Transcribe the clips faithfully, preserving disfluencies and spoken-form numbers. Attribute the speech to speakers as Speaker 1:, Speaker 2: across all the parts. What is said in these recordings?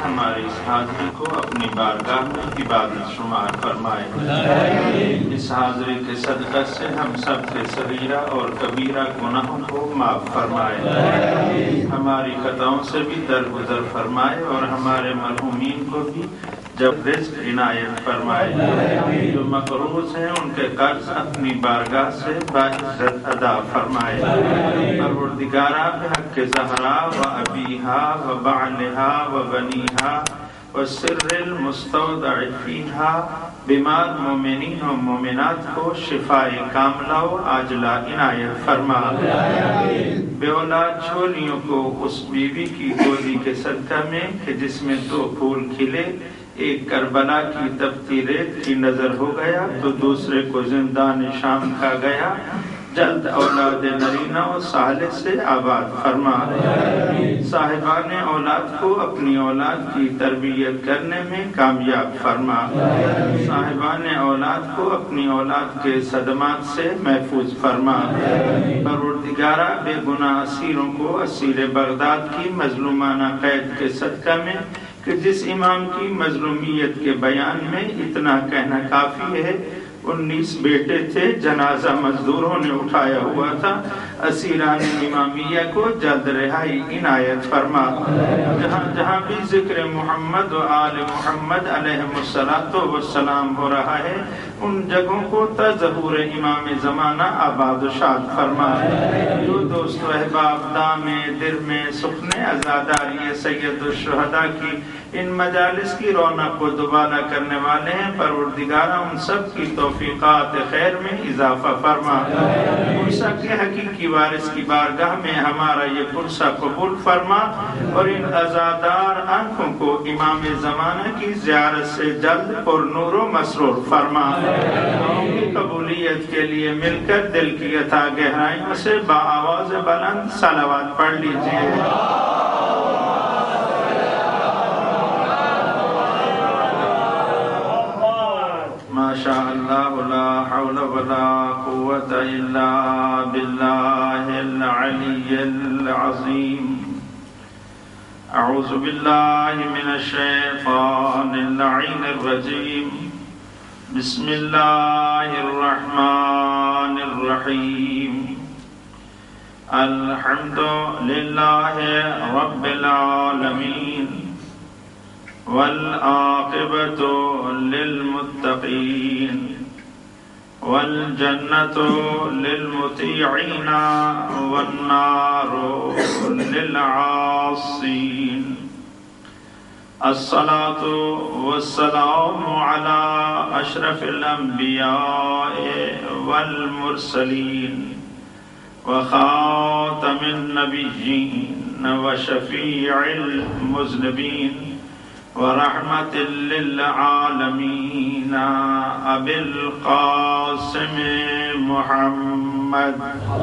Speaker 1: ہماری اس حاضری کو اپنی بارگاہ میں عبادت شمار فرمائے۔ اس حاضری کے صدقہ سے ہم سب کے صغیرہ اور کبیرہ گناہوں کو معاف فرمائے، ہماری خطاؤں سے بھی درگزر فرمائے اور ہمارے مرحومین کو بھی جب رزق عنایت فرمائے، جو مقروض ہیں ان کے قرض اپنی بارگاہ سے باعزت ادا فرمائے۔ پروردگارا بحق زہرا و ابیہا و بعلہا و بنیہا و سر المستودع فیہا بیمار مومنین و مومنات کو شفاء کاملہ و عاجلہ عنایت فرما۔ بے اولاد چھولیوں کو اس بیوی کی گودی کے صدقہ میں کہ جس میں دو پھول کھلے، ایک کربلا کی تپتی ریت کی نظر ہو گیا تو دوسرے کو زندان شام کھا گیا، جلد اولاد نرینہ و صالح سے آباد فرما۔ صاحبان اولاد کو اپنی اولاد کی تربیت کرنے میں کامیاب فرما، صاحبان اولاد کو اپنی اولاد کے صدمات سے محفوظ فرما۔ پروردگارا بے گناہ اسیروں کو اسیر بغداد کی مظلومانہ قید کے صدقہ میں کہ جس امام کی مظلومیت کے بیان میں اتنا کہنا کافی ہے، انیس بیٹے تھے، جنازہ مزدوروں نے اٹھایا ہوا تھا، اسیران امامیہ کو جلد رہائی عنایت فرما۔ جہاں جہاں بھی ذکر محمد و آل محمد علیہ الصلاۃ والسلام ہو رہا ہے، ان جگہوں کو تظہور امام زمانہ آباد و شاد فرما۔ جو دوست و احباب دام در میں سخن عزاداری سید الشہداء کی ان مجالس کی رونق کو دوبارہ کرنے والے ہیں، پروردگارہ ان سب کی توفیقات خیر میں اضافہ فرما۔ پرسہ کے حقیقی وارث کی بارگاہ میں ہمارا یہ پرسہ قبول فرما اور ان عزادار آنکھوں کو امام زمانہ کی زیارت سے جلد پر نور و مسرور فرما۔ دعاؤں کی قبولیت کے لیے مل کر دل کی اتھاہ گہرائیوں سے بآواز بلند صلوات پڑھ لیجیے۔ ماشاء اللہ لا حول ولا قوة الا باللہ العلی العظیم۔ اعوذ باللہ من الشیطان اللعین الرجیم، بسم اللہ الرحمن الرحیم۔ الحمد للہ رب العالمین والعاقبۃ للمتقین والجنۃ للمطیعین والنار للعاصین۔ الصلاۃ والسلام علی اشرف الانبیاء والمرسلین وخاتم النبیین وشفیع المذنبین ورحمت للعالمین ابی القاسم محمد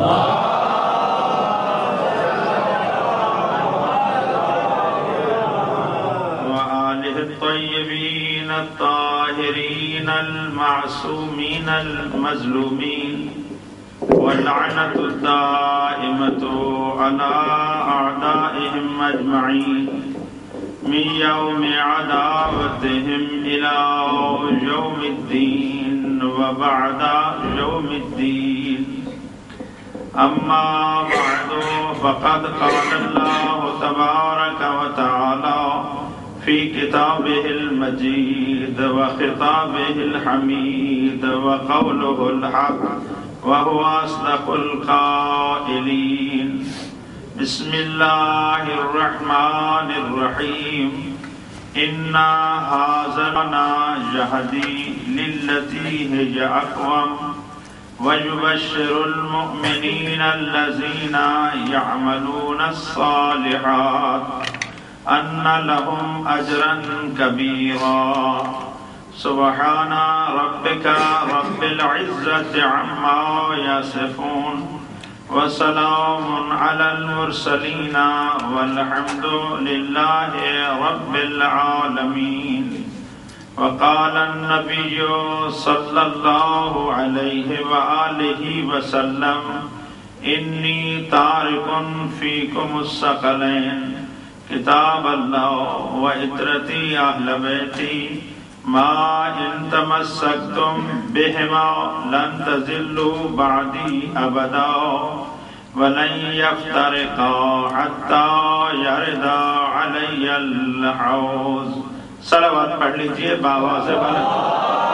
Speaker 1: وآلہ الطیبین الطاہرین المعصومین المظلومین واللعنۃ الدائمۃ علی اعدائہم اجمعین من یوم عداوتہم الی یوم الدین وبعد یوم الدین۔ اما بعد فقد قال اللہ تبارک وتعالی فی کتابہ المجید وخطابہ الحمید وقولہ الحق وہو اصدق القائلین۔ بسم اللہ الرحمن الرحیم۔ انا ھذا یہدی للتی ہی اقوم ویبشر المؤمنین الذین یعملون الصالحات ان لهم اجرا کبیرا۔ سبحان ربک رب العزۃ عما یصفون وسلام علی المرسلین والحمد للہ رب العالمین۔ وقال النبی صلی اللہ علیہ وآلہ وسلم انی تارک فیکم الثقلین، کتاب اللہ و عطرتی اہل بیتی ما ان تمسکتم بہما لن تضلوا بعدی ابدا ولن یفترقا حتی یردا علی الحوض۔ صلوات پڑھ لیجئے بآواز بلند۔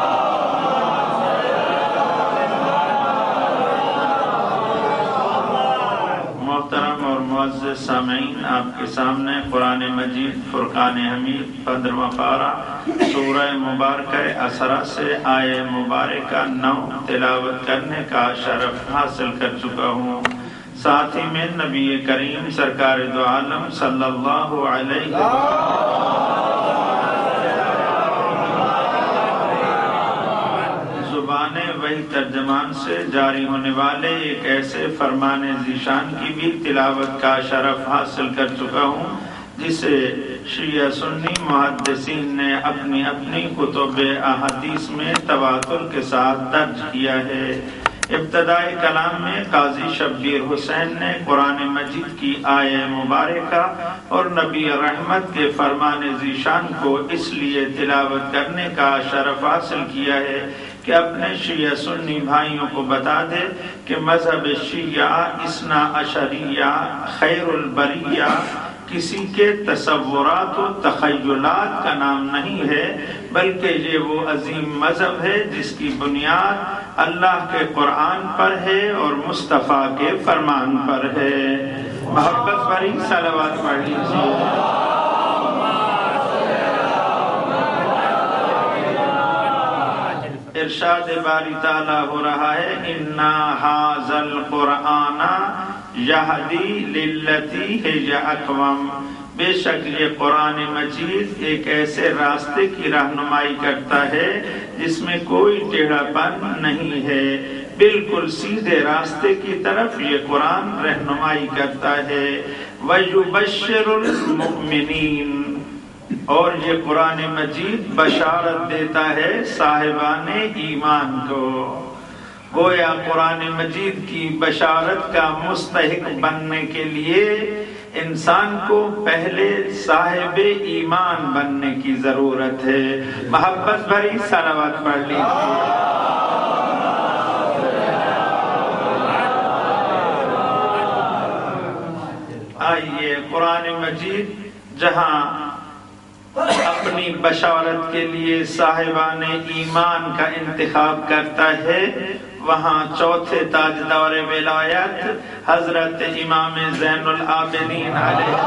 Speaker 1: محترم اور معزز سامعین، آپ کے سامنے قرآن مجید فرقان حمید پندرواں پارہ سورہ مبارکہ اسرا سے آیہ مبارکہ نو تلاوت کرنے کا شرف حاصل کر چکا ہوں۔ ساتھ ہی میں نبی کریم سرکار دو عالم صلی اللہ علیہ وسلم زبان وحی ترجمان سے جاری ہونے والے ایک ایسے فرمان ذیشان کی بھی تلاوت کا شرف حاصل کر چکا ہوں جسے شیعہ سنی محدثین نے اپنی اپنی کتب احادیث میں تواتر کے ساتھ درج کیا ہے۔ ابتدائی کلام میں قاضی شبیر حسین نے قرآن مجید کی آیہ مبارکہ اور نبی رحمت کے فرمان ذیشان کو اس لیے تلاوت کرنے کا شرف حاصل کیا ہے کہ اپنے شیعہ سنی بھائیوں کو بتا دے کہ مذہب شیعہ اثنا عشریہ خیر البریہ کسی کے تصورات و تخیلات کا نام نہیں ہے، بلکہ یہ وہ عظیم مذہب ہے جس کی بنیاد اللہ کے قرآن پر ہے اور مصطفیٰ کے فرمان پر ہے۔ محبت بھری صلوات پڑھ لیجیے۔ ارشاد باری تعالیٰ ہو رہا ہے اِنَّا هَذَا الْقُرْآنَ یہدی للتی ہی اقوم، بے شک یہ قرآن مجید ایک ایسے راستے کی رہنمائی کرتا ہے جس میں کوئی ٹیڑھا پن نہیں ہے، بالکل سیدھے راستے کی طرف یہ قرآن رہنمائی کرتا ہے۔ وَيُبَشِّرُ الْمُؤْمِنِينَ، اور یہ قرآن مجید بشارت دیتا ہے صاحبان ایمان کو۔ گویا قرآن مجید کی بشارت کا مستحق بننے کے لیے انسان کو پہلے صاحب ایمان بننے کی ضرورت ہے۔ محبت بھری صلوات پڑھ لیجیے۔ آئیے قرآن مجید جہاں اپنی بشارت کے لیے صاحبان ایمان کا انتخاب کرتا ہے، وہاں چوتھے تاجدار ولایت حضرت امام زین العابدین علیہ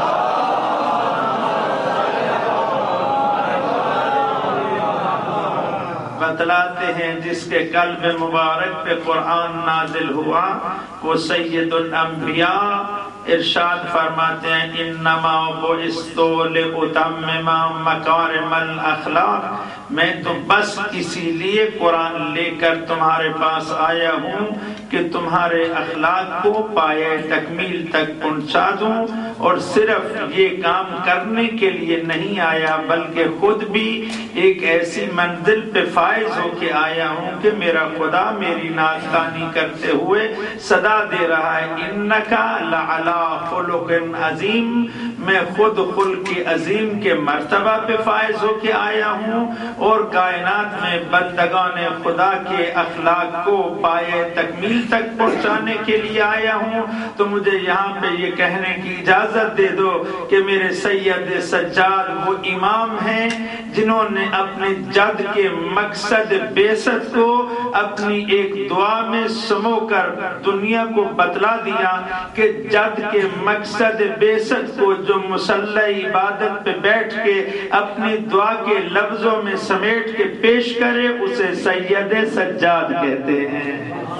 Speaker 1: بتلاتے ہیں جس کے قلب مبارک پہ قرآن نازل ہوا وہ سید الانبیاء، ارشاد فرماتے ہیں انما بعثت لاتمم مکارم الاخلاق، میں تو بس اسی لیے قرآن لے کر تمہارے پاس آیا ہوں کہ تمہارے اخلاق کو پائے تکمیل تک پہنچا دوں، اور صرف یہ کام کرنے کے لیے نہیں آیا بلکہ خود بھی ایک ایسی منزل پہ فائز ہو کے آیا ہوں کہ میرا خدا میری نازکانی کرتے ہوئے صدا دے رہا ہے انکا لعلی خلق عظیم، میں خود خلق عظیم کے مرتبہ پہ فائز ہو کے آیا ہوں اور کائنات میں بندگان خدا کے اخلاق کو پائے تکمیل تک پہنچانے کے لیے آیا ہوں۔ تو مجھے یہاں پہ یہ کہنے کی اجازت دے دو کہ میرے سید سجاد وہ امام ہیں جنہوں نے اپنے جد کے مقصد بعثت کو اپنی ایک دعا میں سمو کر دنیا کو بتلا دیا کہ جد کے مقصد بعثت کو جو مصلی عبادت پہ بیٹھ کے اپنی دعا کے لفظوں میں سمیٹ کے پیش کرے اسے سید سجاد کہتے ہیں۔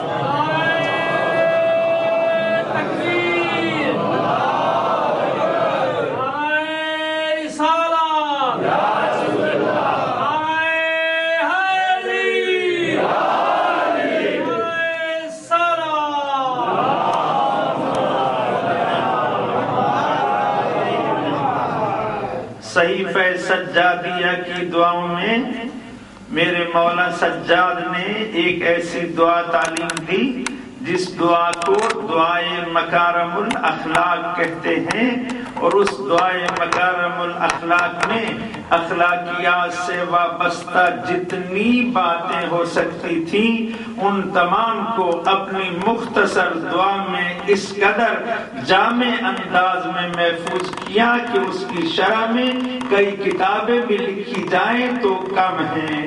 Speaker 1: صحیفہ سجادیہ کی دعاؤں میں میرے مولا سجاد نے ایک ایسی دعا تعلیم دی جس دعا کو دعائے مکارم الاخلاق کہتے ہیں، اور اس دعائے مکارم الاخلاق میں اخلاقیات سے وابستہ جتنی باتیں ہو سکتی تھیں ان تمام کو اپنی مختصر دعا میں اس قدر جامع انداز میں محفوظ کیا کہ اس کی شرح میں کئی کتابیں بھی لکھی جائیں تو کم ہیں۔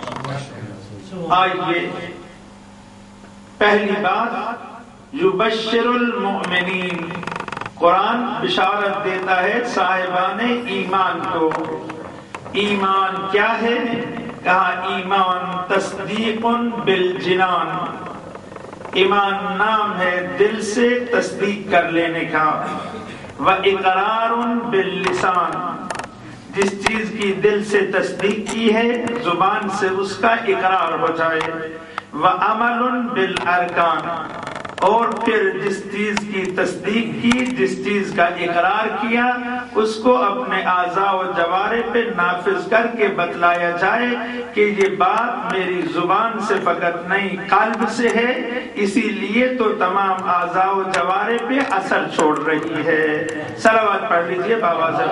Speaker 1: آئیے پہلی بات، یبشر المؤمنین، قرآن بشارت دیتا ہے صاحبان ایمان کو۔ ایمان کیا ہے؟ کہا ایمان تصدیق بالجنان، ایمان نام ہے دل سے تصدیق کر لینے کا، واقرار باللسان، جس چیز کی دل سے تصدیق کی ہے زبان سے اس کا اقرار ہو جائے، وعمل بالارکان، اور پھر جس چیز کی تصدیق کی، جس چیز کا اقرار کیا، اس کو اپنے اعضاء و جوارح پہ نافذ کر کے بتلایا جائے کہ یہ بات میری زبان سے فقط نہیں قلب سے ہے، اسی لیے تو تمام اعضاء و جوارح پہ اثر چھوڑ رہی ہے۔ صلوات پڑھ لیجئے بابا سے۔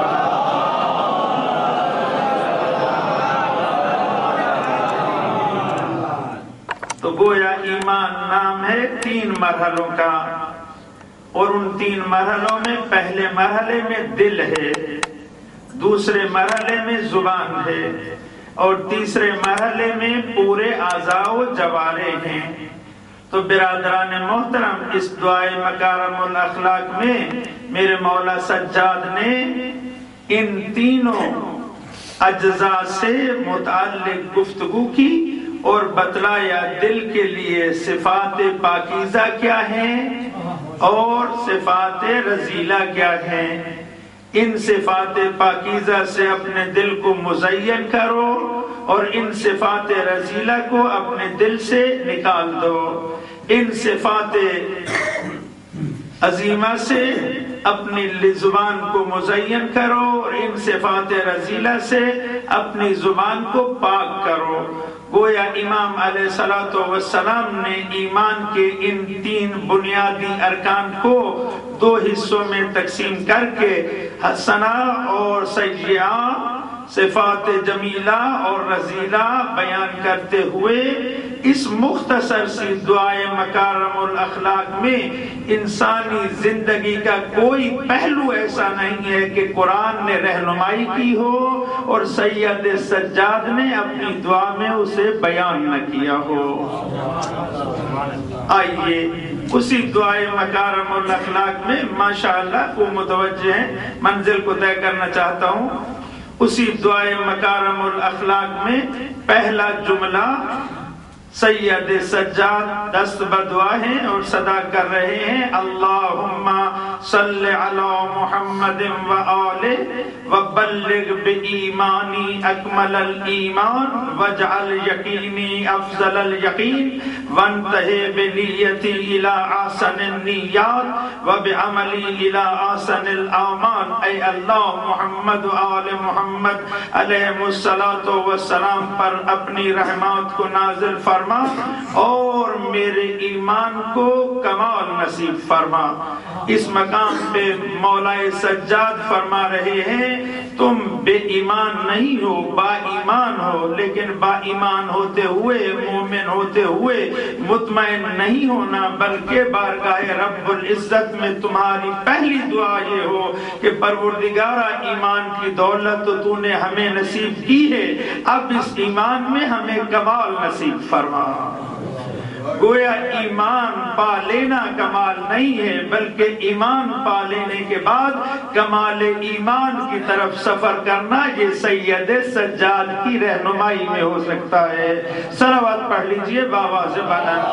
Speaker 1: تو گویا ایمان نام ہے تین مرحلوں کا، اور ان تین مرحلوں میں پہلے مرحلے میں دل ہے، دوسرے مرحلے میں زبان ہے، اور تیسرے مرحلے میں پورے اعضاء و جوارح ہیں۔ تو برادران محترم، اس دعائے مکارم الاخلاق میں میرے مولا سجاد نے ان تینوں اجزاء سے متعلق گفتگو کی اور بتلایا دل کے لیے صفات پاکیزہ کیا ہیں اور صفات رذیلہ کیا ہیں۔ ان صفات پاکیزہ سے اپنے دل کو مزین کرو اور ان صفات رذیلہ کو اپنے دل سے نکال دو۔ ان صفات عظیمہ سے اپنی زبان کو مزین کرو اور ان صفات رذیلہ سے اپنی زبان کو پاک کرو۔ گویا امام علیہ الصلوۃ والسلام نے ایمان کے ان تین بنیادی ارکان کو دو حصوں میں تقسیم کر کے حسنہ اور سیئہ، صفات جمیلہ اور رذیلہ بیان کرتے ہوئے اس مختصر سی دعائے مکارم الاخلاق میں انسانی زندگی کا کوئی پہلو ایسا نہیں ہے کہ قرآن نے رہنمائی کی ہو اور سید سجاد نے اپنی دعا میں اسے بیان نہ کیا ہو۔ آئیے اسی دعائے مکارم الاخلاق میں ماشاءاللہ کو متوجہ ہیں، منزل کو طے کرنا چاہتا ہوں۔ اسی دعائے مکارم الاخلاق میں پہلا جملہ سید سجاد دست بدعا ہیں اور صدا کر رہے ہیں، اللہم صلی علی محمد و آلہ وبلغ بایمانی اکمل الایمان واجعل یقینی افضل الیقین وانتہی بنیتی الی احسن النیات وبعملی الی احسن الاعمال۔ اے اللہ محمد و آل محمد علیہ الصلوۃ والسلام پر اپنی رحمات کو نازل فرما اور میرے ایمان کو کمال نصیب فرما۔ اس مقام پہ مولا سجاد فرما رہے ہیں تم بے ایمان نہیں ہو، با ایمان ہو، لیکن با ایمان ہوتے ہوئے، مومن ہوتے ہوئے مطمئن نہیں ہونا، بلکہ بارگاہ رب العزت میں تمہاری پہلی دعا یہ ہو کہ پروردگارہ ایمان کی دولت تو تو نے ہمیں نصیب کی ہے، اب اس ایمان میں ہمیں کمال نصیب فرما۔ گویا ایمان پا لینا کمال نہیں ہے، بلکہ ایمان پا لینے کے بعد کمال ایمان کی طرف سفر کرنا یہ سید سجاد کی رہنمائی میں ہو سکتا ہے۔ صلوات پڑھ لیجئے بابا سے بلند۔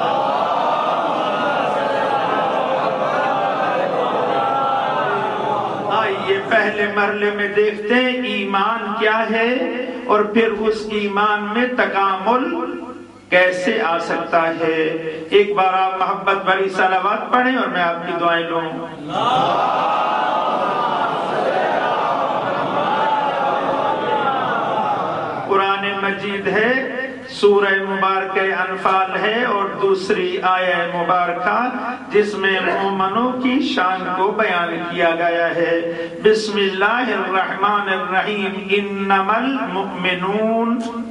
Speaker 1: آئیے پہلے مرحلے میں دیکھتے ہیں ایمان کیا ہے اور پھر اس ایمان میں تکامل کیسے آ سکتا ہے۔ ایک بار آپ محبت بھری صلوات پڑھیں اور میں آپ کی دعائیں لوں۔ قرآن مجید ہے سورہ مبارکہ انفال ہے اور دوسری آیہ مبارکہ جس میں مومنوں کی شان کو بیان کیا گیا ہے۔ بسم اللہ الرحمن الرحیم، انما المؤمنون،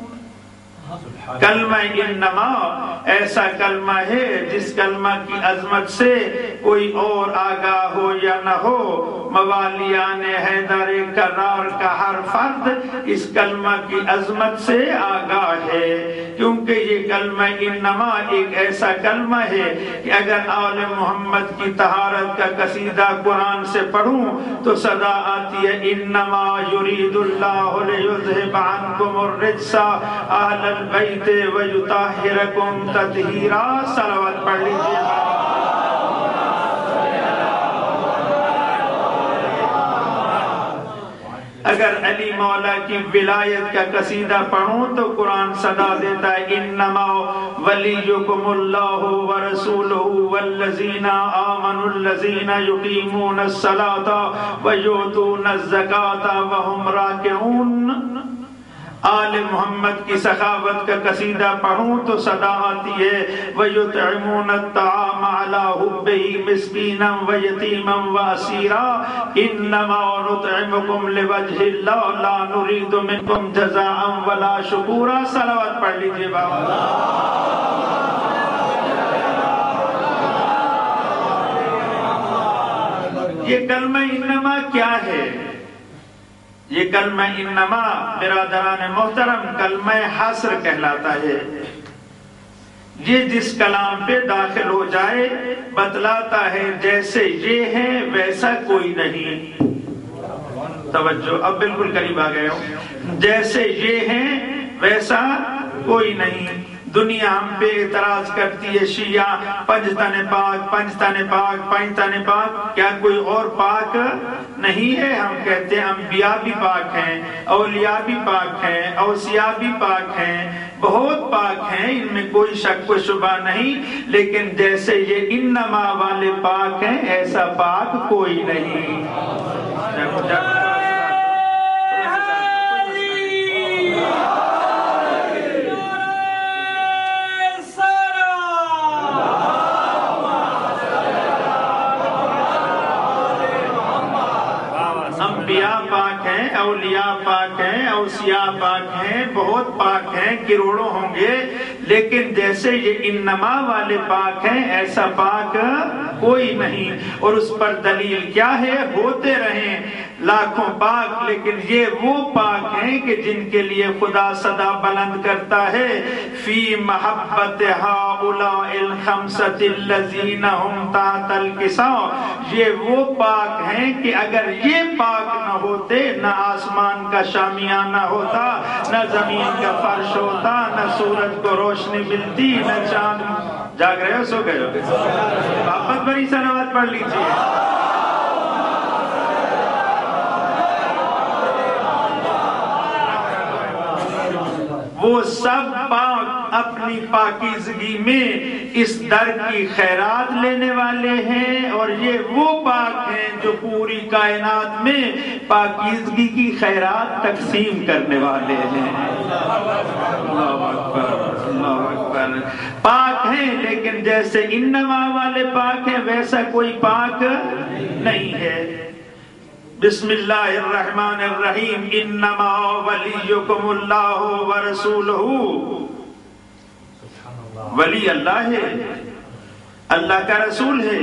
Speaker 1: کلمہ انما ایسا کلمہ ہے جس کلمہ کی عظمت سے کوئی اور آگاہ ہو یا نہ ہو، موالیان حیدر کرار کا ہر فرد اس کلمہ کی عظمت سے آگاہ ہے، کیونکہ یہ کلمہ انما ایک ایسا کلمہ ہے کہ اگر آل محمد کی طہارت کا قصیدہ قرآن سے پڑھوں تو صدا آتی ہے انما یرید اللہ لیذھب عنکم الرجس اہل البیت ویطہرکم تطہیرا۔ صلوات پڑھ لیجیے۔ اگر علی مولا کی ولایت کا قصیدہ پڑھوں تو قرآن صدا دیتا ہے انما ولیکم اللہ ورسولہ والذین آمنوا الذین یقیمون الصلاۃ ویؤتون الزکاۃ وہم راکعون۔ آل محمد کی سخاوت کا قصیدہ پڑھوں تو صدا آتی ہے وَيُطْعِمُونَ الطَّعَامَ عَلَىٰ حُبِّهِ مِسْكِينًا وَيَتِيمًا وَأَسِيرًا إِنَّمَا نُطْعِمُكُمْ لِوَجْهِ اللَّهِ لَا نُرِيدُ مِنكُمْ جَزَاءً وَلَا شُكُورًا۔ صلوات پڑھ لیجئے بابا۔ یہ کلمہ انما کیا ہے؟ یہ کلمہ انما برادران محترم کلمہ حصر کہلاتا ہے۔ یہ جس کلام پہ داخل ہو جائے بتلاتا ہے جیسے یہ ہے ویسا کوئی نہیں۔ توجہ، اب بالکل قریب آ گئے ہو۔ جیسے یہ ہے ویسا کوئی نہیں۔ دنیا ہم پہ اعتراض کرتی ہے شیعہ پنجتن پاک پنجتن پاک پنجتن پاک، کیا کوئی اور پاک نہیں ہے؟ ہم کہتے ہیں انبیاء بھی پاک ہیں، اولیاء بھی پاک ہیں، اوصیاء بھی پاک ہیں، بہت پاک ہیں، ان میں کوئی شک و شبہ نہیں، لیکن جیسے یہ انما والے پاک ہیں ایسا پاک کوئی نہیں۔ انبیاء پاک ہیں، اولیاء پاک ہیں، اوصیاء پاک ہیں، بہت پاک ہیں، کروڑوں ہوں گے، لیکن جیسے یہ انما والے پاک ہیں ایسا پاک کوئی نہیں۔ اور اس پر دلیل کیا ہے؟ ہوتے رہیں لاکھوں پاک، لیکن یہ وہ پاک ہیں کہ جن کے لیے خدا صدا بلند کرتا ہے فی محبت ہؤلاء الخمسۃ الذین هم تحت الکساء۔ یہ وہ پاک ہیں کہ اگر یہ پاک نہ ہوتے نہ آسمان کا شامیانہ ہوتا، نہ زمین کا فرش ہوتا، نہ سورج کو روشنی ملتی، نہ چاند۔ جاگ رہے ہو؟ سو گئے ہو؟ واپس بڑی صلوات پڑھ لیجیے۔ وہ سب پاک اپنی پاکیزگی میں اس در کی خیرات لینے والے ہیں، اور یہ وہ پاک ہیں جو پوری کائنات میں پاکیزگی کی خیرات تقسیم کرنے والے ہیں۔ اللہ اکبر، اللہ اکبر۔ پاک ہیں لیکن جیسے انما والے پاک ہیں ویسا کوئی پاک نہیں ہے۔ بسم اللہ الرحمن الرحیم، انما ولیکم اللہ ورسولہ۔ ولی اللہ ہے، اللہ کا رسول ہے۔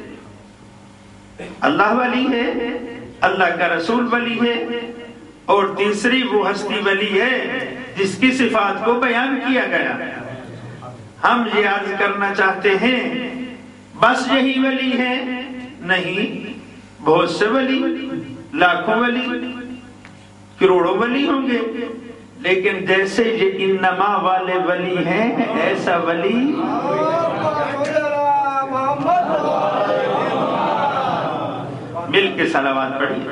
Speaker 1: اللہ ولی ہے، اللہ کا رسول ولی ہے، اور تیسری وہ ہستی ولی ہے جس کی صفات کو بیان کیا گیا۔ ہم یہ عرض کرنا چاہتے ہیں بس یہی ولی ہے؟ نہیں، بہت سے ولی، لاکھوں ولی، کروڑوں ولی ہوں گے، لیکن جیسے یہ انما والے ولی ہیں ایسا ولی مل کے صلوات پڑھی۔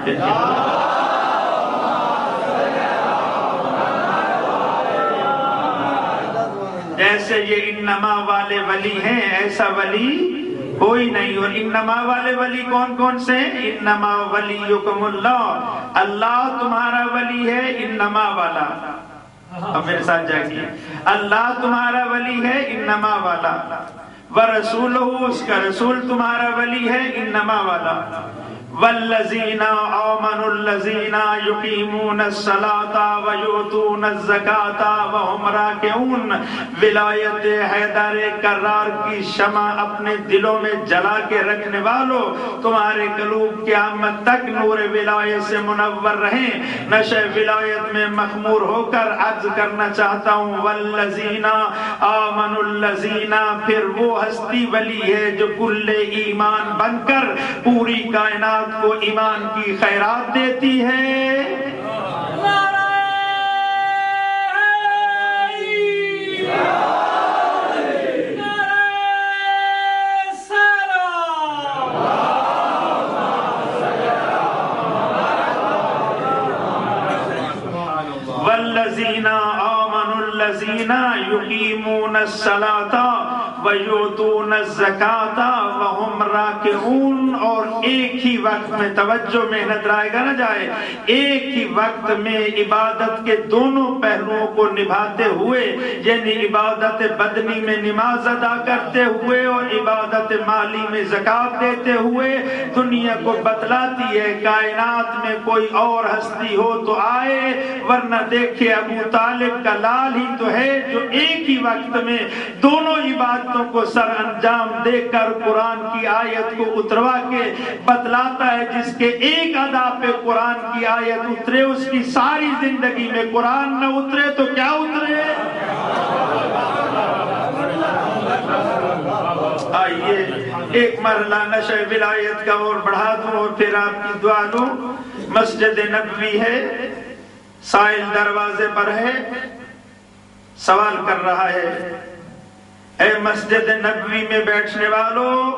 Speaker 1: جیسے یہ انما والے ولی ہیں ایسا ولی کوئی نہیں۔ اور انما والے ولی کون کون سے ہیں؟ انما ولیکم اللہ، اللہ تمہارا ولی ہے انما والا۔ اب میرے ساتھ جائیے، اللہ تمہارا ولی ہے انما والا، ورسولہ اس کا رسول تمہارا ولی ہے انما والا، والذین آمنوا الذین یقیمون الصلاة ویؤتون الزکاة وہم راکعون۔ ولایت حیدر کرار کی شمع اپنے دلوں میں جلا کے رکھنے والوں، تمہارے قلوب قیامت تک نور ولایت سے منور رہیں۔ نشہ ولایت میں مخمور ہو کر عرض کرنا چاہتا ہوں والذین آمنوا الذین، پھر وہ ہستی ولی ہے جو کل ایمان بن کر پوری کائنات کو ایمان کی خیرات دیتی ہے۔ والذین آمنوا الذین یقیمون الصلاة وَيُؤْتُونَ الزَّكَاةَ وَهُمْ راکعون۔ اور ایک ہی وقت میں توجہ محنت رائے گا نہ جائے، ایک ہی وقت میں عبادت کے دونوں پہلوؤں کو نبھاتے ہوئے، یعنی عبادت بدنی میں نماز ادا کرتے ہوئے اور عبادت مالی میں زکوٰۃ دیتے ہوئے دنیا کو بتلاتی ہے کائنات میں کوئی اور ہستی ہو تو آئے، ورنہ دیکھے ابو طالب کا لال ہی تو ہے جو ایک ہی وقت میں دونوں عبادت کو سر انجام دے کر قرآن کی آیت کو اتروا کے بتلاتا ہے۔ جس کے ایک ادا پہ قرآن کی آیت اترے اس کی ساری زندگی میں قرآن نہ اترے تو کیا اترے؟ آئیے ایک مرحلہ نشہ ولایت کا اور بڑھا دوں اور پھر آپ کی دعا لوں۔ مسجد نبوی ہے، سائل دروازے پر ہے، سوال کر رہا ہے، اے مسجد نبوی میں بیٹھنے والوں،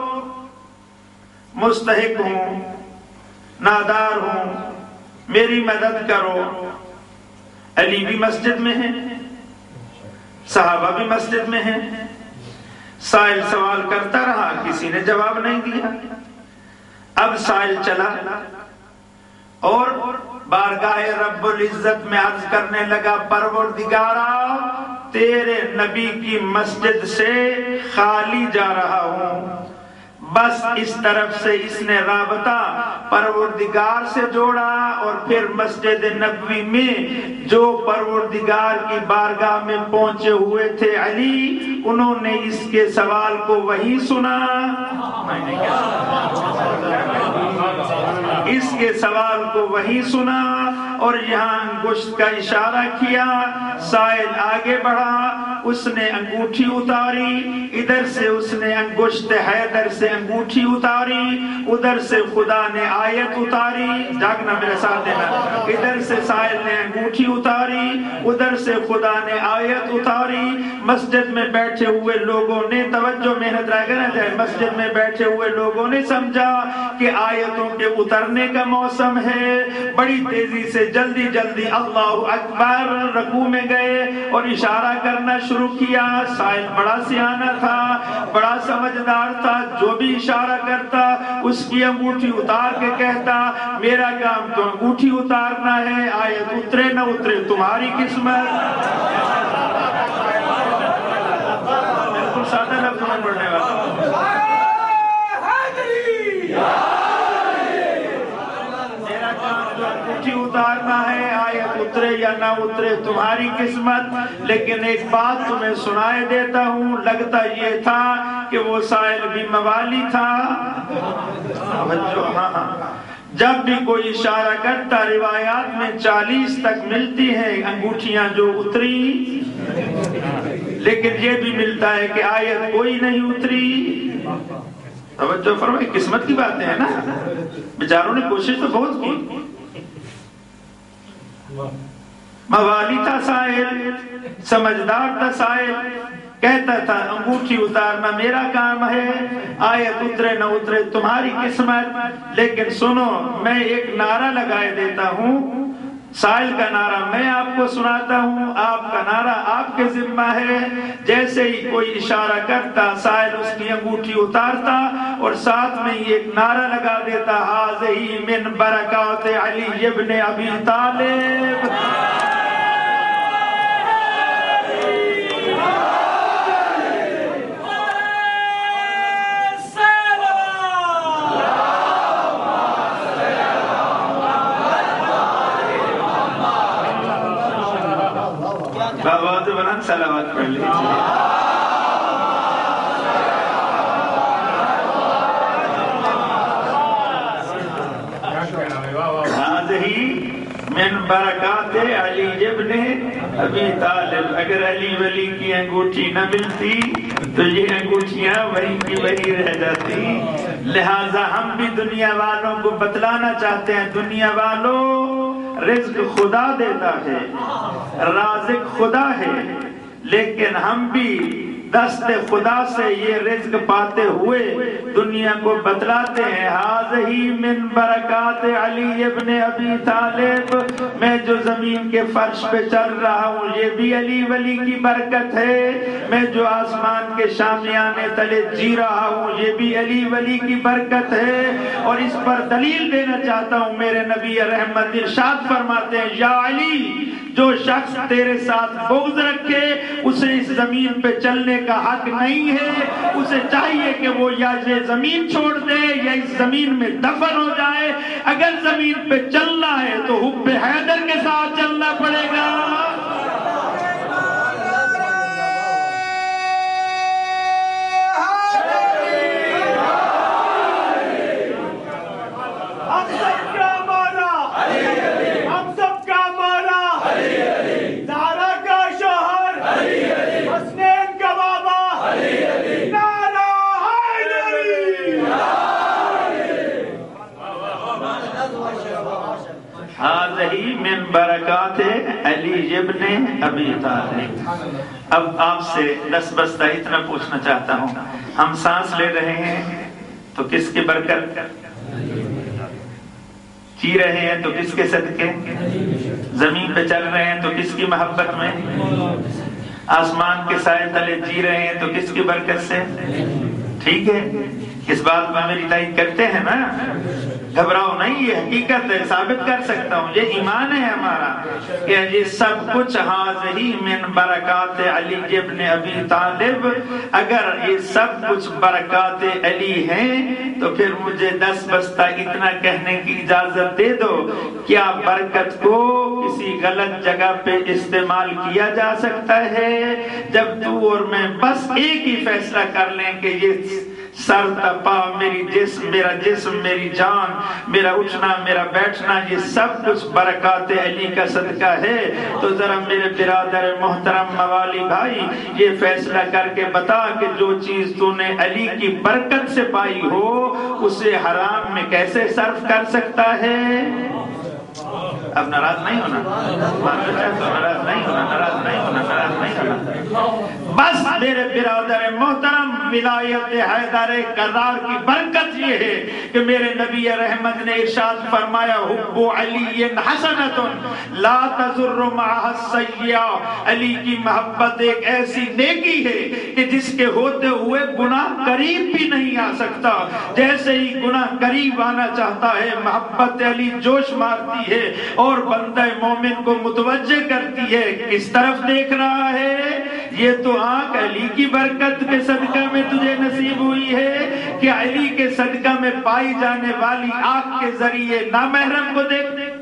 Speaker 1: مستحق ہوں، نادار ہوں، میری مدد کرو۔ علی بھی مسجد میں ہیں، صحابہ بھی مسجد میں ہیں، سائل سوال کرتا رہا، کسی نے جواب نہیں دیا۔ اب سائل چلا اور بارگاہ رب العزت میں عرض کرنے لگا، پروردگارا تیرے نبی کی مسجد سے خالی جا رہا ہوں۔ بس اس طرف سے اس نے رابطہ پروردگار سے جوڑا، اور پھر مسجد نبوی میں جو پروردگار کی بارگاہ میں پہنچے ہوئے تھے علی، انہوں نے اس کے سوال کو وہی سنا، اس کے سوال کو وہی سنا اور یہاں انگشت کا اشارہ کیا۔ سائل آگے بڑھا، اس نے انگوٹھی اتاری، ادھر سے اس نے انگشت حیدر سے انگوٹھی اتاری، ادھر سے خدا نے آیت اتاری، جاگنا میرے ساتھ دینا، ادھر سے سائل نے انگوٹھی اتاری، ادھر سے خدا نے آیت اتاری۔ مسجد میں بیٹھے ہوئے لوگوں نے توجہ محنت رائے گا نہ جائے، مسجد میں بیٹھے ہوئے لوگوں نے سمجھا کہ آیتوں کے اترنے کا موسم ہے، بڑی تیزی سے جلدی جلدی اللہ اکبر رکوع میں گئے اور اشارہ کرنا شروع کیا۔ سائل بڑا سیانہ تھا، بڑا سمجھدار تھا، جو بھی اشارہ کرتا اس کی انگوٹھی اتار کے کہتا میرا کام تو انگوٹھی اتارنا ہے، آیت اترے نہ اترے تمہاری قسمت۔ بالکل سادہ لفظ میں پڑھنے والا انگوٹھی اتارنا ہے، آیت اترے یا نہ اترے تمہاری قسمت۔ لیکن ایک بات تمہیں سنائے دیتا ہوں، لگتا یہ تھا کہ وہ سائل بھی موالی تھا۔ جب بھی کوئی اشارہ کرتا روایات میں چالیس تک ملتی ہیں انگوٹھیاں جو اتری، لیکن یہ بھی ملتا ہے کہ آیت کوئی نہیں اتری۔ توجہ فرمائے، قسمت کی باتیں ہیں نا، بیچاروں نے کوشش تو بہت کی۔ موالی تھا سائل، سمجھدار تھا سائل، کہتا تھا انگوٹھی اتارنا میرا کام ہے، آیت اترے نہ اترے تمہاری قسمت۔ لیکن سنو، میں ایک نعرہ لگائے دیتا ہوں، سائل کا نعرہ میں آپ کو سناتا ہوں، آپ کا نعرہ آپ کے ذمہ ہے۔ جیسے ہی کوئی اشارہ کرتا سائل اس کی انگوٹھی اتارتا اور ساتھ میں یہ ایک نعرہ لگا دیتا، ہذہ من برکات علی ابن ابی طالب۔ فوراً صلوات پڑھ لیجیے۔ من برکات علی ابن ابی طالب، اگر علی ولی کی انگوٹھی نہ ملتی تو یہ انگوٹھیاں وہی کی وہی رہ جاتی۔ لہٰذا ہم بھی دنیا والوں کو بتلانا چاہتے ہیں، دنیا والوں رزق خدا دیتا ہے، رازق خدا ہے، لیکن ہم بھی دست خدا سے یہ رزق پاتے ہوئے دنیا کو بتلاتے ہیں۔ ہذہی من برکات علی ابن ابی طالب، میں جو زمین کے فرش پہ چل رہا ہوں یہ بھی علی ولی کی برکت ہے، میں جو آسمان کے شامیانے تلے جی رہا ہوں یہ بھی علی ولی کی برکت ہے۔ اور اس پر دلیل دینا چاہتا ہوں، میرے نبی رحمت ارشاد فرماتے ہیں، یا علی، جو شخص تیرے ساتھ بغض رکھے اسے اس زمین پہ چلنے کا حق نہیں ہے، اسے چاہیے کہ وہ یا یہ زمین چھوڑ دے یا اس زمین میں دفن ہو جائے۔ اگر زمین پہ چلنا ہے تو حب حیدر کے ساتھ چلنا پڑے گا۔ ہذہی من برکات علی ابن ابی طالب۔ اب آپ سے دس بستہ اتنا پوچھنا چاہتا ہوں، ہم سانس لے رہے ہیں تو کس کی برکت، جی رہے ہیں تو کس کے صدقے، زمین پہ چل رہے ہیں تو کس کی محبت میں، آسمان کے سائے تلے جی رہے ہیں تو کس کی برکت سے۔ ٹھیک ہے، اس بات میں میری تائید کرتے ہیں نا؟ گھبراؤ نہیں، یہ حقیقت ہے، ثابت کر سکتا ہوں، یہ ایمان ہے ہمارا کہ یہ سب کچھ ہذہی من برکات علی ابن ابی طالب۔ اگر یہ سب کچھ برکات علی ہیں تو پھر مجھے دس بستہ اتنا کہنے کی اجازت دے دو، کیا برکت کو کسی غلط جگہ پہ استعمال کیا جا سکتا ہے؟ جب تو اور میں بس ایک ہی فیصلہ کر لیں کہ یہ سر تپا، میری جسم میرا جسم میری جان، میرا اٹھنا میرا بیٹھنا، یہ سب کچھ برکات علی کا صدقہ ہے، تو ذرا میرے برادر محترم موالی بھائی یہ فیصلہ کر کے بتا کہ جو چیز تو نے علی کی برکت سے پائی ہو اسے حرام میں کیسے صرف کر سکتا ہے؟ اب ناراض نہیں ہونا، ناراض نہیں ہونا، ناراض نہیں ہونا، ناراض نہیں ہونا۔ بس میرے برادر محترم، ولایت حیدر کرار کی برکت یہ ہے کہ میرے نبی رحمت نے ارشاد فرمایا، حب علی حسنۃ لا تضر معها السیئۃ، علی کی محبت ایک ایسی نیکی ہے کہ جس کے ہوتے ہوئے گناہ قریب بھی نہیں آ سکتا، جیسے ہی گناہ قریب آنا چاہتا ہے محبت علی جوش مارتی ہے اور بندہ مومن کو متوجہ کرتی ہے کس طرف دیکھ رہا ہے۔ یہ تو آنکھ علی کی برکت کے صدقہ میں تجھے نصیب ہوئی ہے کہ علی کے صدقہ میں پائی جانے والی آنکھ کے ذریعے نامحرم کو دیکھ دے۔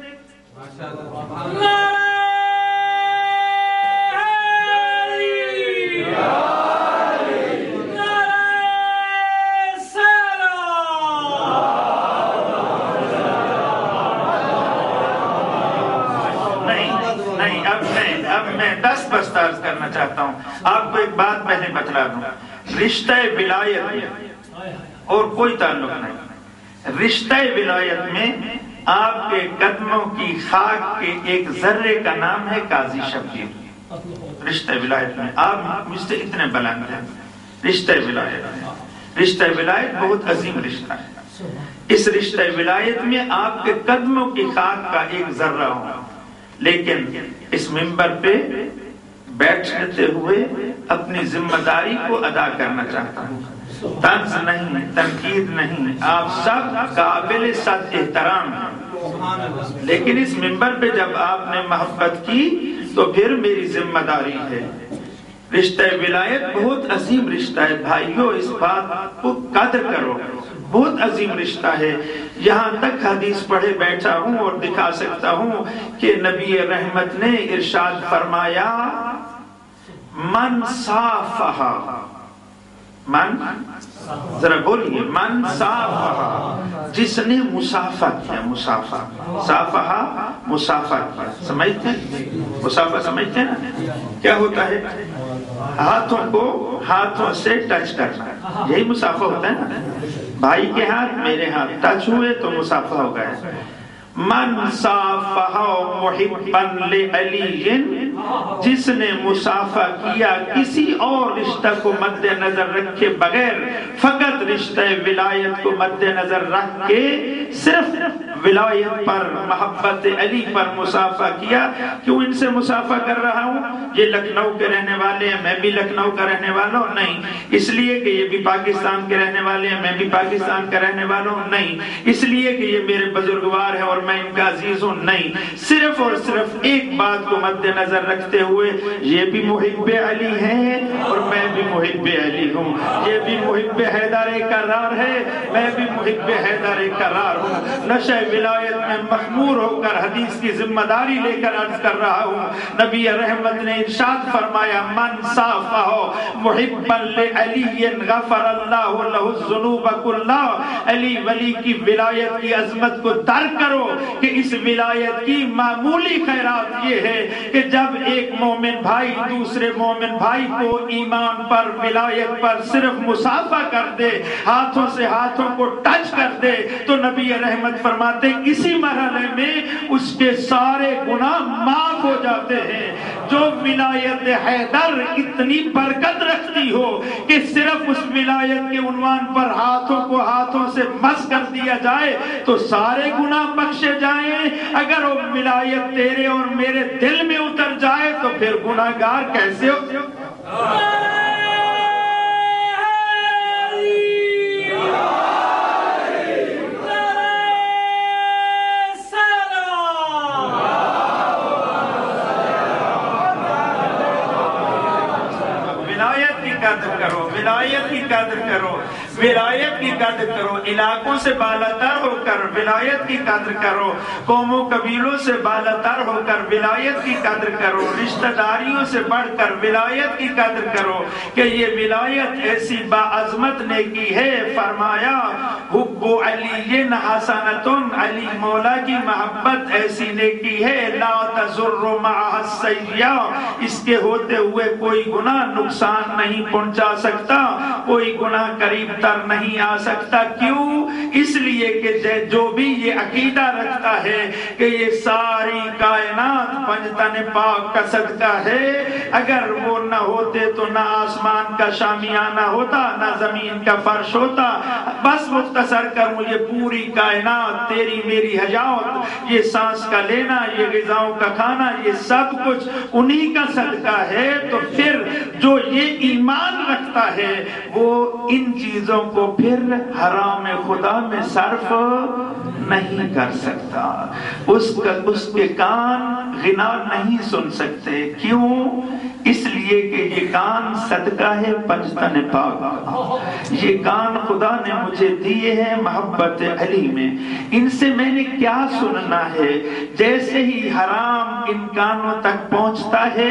Speaker 1: دس بستہ عرض کرنا چاہتا ہوں، آپ کو ایک بات پہلے بتلا دوں، رشتہ ولایت اور کوئی تعلق نہیں، رشتہ ولایت میں آپ کے قدموں کی خاک کے ایک ذرے کا نام ہے قاضی شبیر۔ رشتہ ولایت میں آپ مجھ سے اتنے بلند ہیں، رشتہ ولایت رشتہ ولایت بہت عظیم رشتہ ہے۔ اس رشتہ ولایت میں آپ کے قدموں کی خاک کا ایک ذرہ ہو، لیکن اس منبر پہ بیٹھتے ہوئے اپنی ذمہ داری کو ادا کرنا چاہتا ہوں، طنز نہیں، تنقید نہیں، آپ سب قابل صد احترام ہیں، لیکن اس منبر پہ جب آپ نے محبت کی تو پھر میری ذمہ داری ہے۔ رشتہ ولایت بہت عظیم رشتہ ہے بھائیو، اس بات کو قدر کرو، بہت عظیم رشتہ ہے۔ یہاں تک حدیث پڑھے بیٹھا ہوں اور دکھا سکتا ہوں کہ نبی رحمت نے ارشاد فرمایا من صافحہ، من ذرا بولیے، من صافحہ، جس نے مصافحہ کیا، مصافحہ، صافحہ مصافحہ کیا، سمجھتے ہیں مصافحہ؟ سمجھتے ہیں نا کیا ہوتا ہے؟ ہاتھوں کو ہاتھوں سے ٹچ کرنا، یہی مصافحہ ہوتا ہے نا. بھائی کے ہاتھ میرے ہاتھ ٹچ ہوئے تو مصافحہ ہو گیا. من صافحہ محبا لعلی، جس نے مصافحہ کیا کسی اور رشتہ کو مد نظر رکھے بغیر، فقط رشتہ ولایت کو مد نظر رکھ کے صرف ولایت پر، محبت علی پر مصافحہ کیا. کیوں ان سے مصافحہ کر رہا ہوں؟ یہ لکھنؤ کے رہنے والے ہیں، میں بھی لکھنؤ کا رہنے والا ہوں؟ نہیں. اس لیے کہ یہ بھی پاکستان کے رہنے والے ہیں، میں بھی پاکستان کا رہنے والا ہوں؟ نہیں. اس لیے کہ یہ میرے بزرگوار ہیں اور میں ان کا عزیز ہوں؟ نہیں. صرف اور صرف ایک بات کو مد نظر رکھتے ہوئے، یہ بھی محب علی ہیں اور میں بھی محب علی ہوں. یہ بھی محب حیدر کرار ہے، میں بھی محب حیدر کرار ہوں. نشہ ولایت میں مخمور ہو کر حدیث کی ذمہ داری لے کر عرض کر رہا ہوں. نبی رحمت نے ارشاد فرمایا، من صافحہ محبا لعلی غفر اللہ لہ الذنوب کلها. علی ولی کی ولایت کی عظمت کو درک کرو کہ اس ولایت کی معمولی خیرات یہ ہے کہ جب ایک مومن بھائی دوسرے مومن بھائی کو ایمان پر، ولایت پر صرف مصافحہ کر دے، ہاتھوں سے ہاتھوں کو ٹچ کر دے، تو نبی رحمت فرماتے اسی مرحلے میں اس کے سارے گناہ معاف ہو جاتے ہیں. جو ولایت حیدر اتنی برکت رکھتی ہو کہ صرف اس ولایت کے عنوان پر ہاتھوں کو ہاتھوں سے مس کر دیا جائے تو سارے گناہ بخشے جائیں، اگر وہ ولایت تیرے اور میرے دل میں اتر جائے تو پھر گناہگار کیسے ہو؟ قدر کرو، ولایت کی قدر کرو، ولایت کی قدر کرو. علاقوں سے بالاتر ہو کر ولایت کی قدر کرو، قوموں قبیلوں سے بالاتر ہو کر ولایت کی قدر کرو، رشتہ داریوں سے بڑھ کر ولایت کی قدر کرو کہ یہ ولایت ایسی باعظمت نیکی ہے. فرمایا حب علی حسنۃ، علی مولا کی محبت ایسی نیکی ہے، لا تضر معها السیئۃ، اس کے ہوتے ہوئے کوئی گناہ نقصان نہیں پہنچا سکتا، کوئی گناہ قریب تر نہیں آ سکتا. کیوں؟ اس لیے کہ جو بھی یہ عقیدہ رکھتا ہے کہ یہ ساری کائنات پنجتن پاک کا صدقہ ہے، اگر وہ نہ ہوتے تو نہ آسمان کا شامیانہ ہوتا، نہ زمین کا فرش ہوتا. بس مختصر کروں، یہ پوری کائنات تیری میری حیات، یہ سانس کا لینا، یہ غذاؤں کا کھانا، یہ سب کچھ انہی کا صدقہ ہے. تو پھر جو یہ ایمان رکھتا ہے وہ ان چیزوں کو پھر حرام خدا میں صرف نہیں کر سکتا. اس کا اس کے کان غنا نہیں سن سکتے. کیوں؟ اس لیے کہ یہ کان صدقہ ہے پنجتن پاک کا. یہ کان خدا نے مجھے دیے ہیں محبت علی میں، ان سے میں نے کیا سننا ہے. جیسے ہی حرام ان کانوں تک پہنچتا ہے،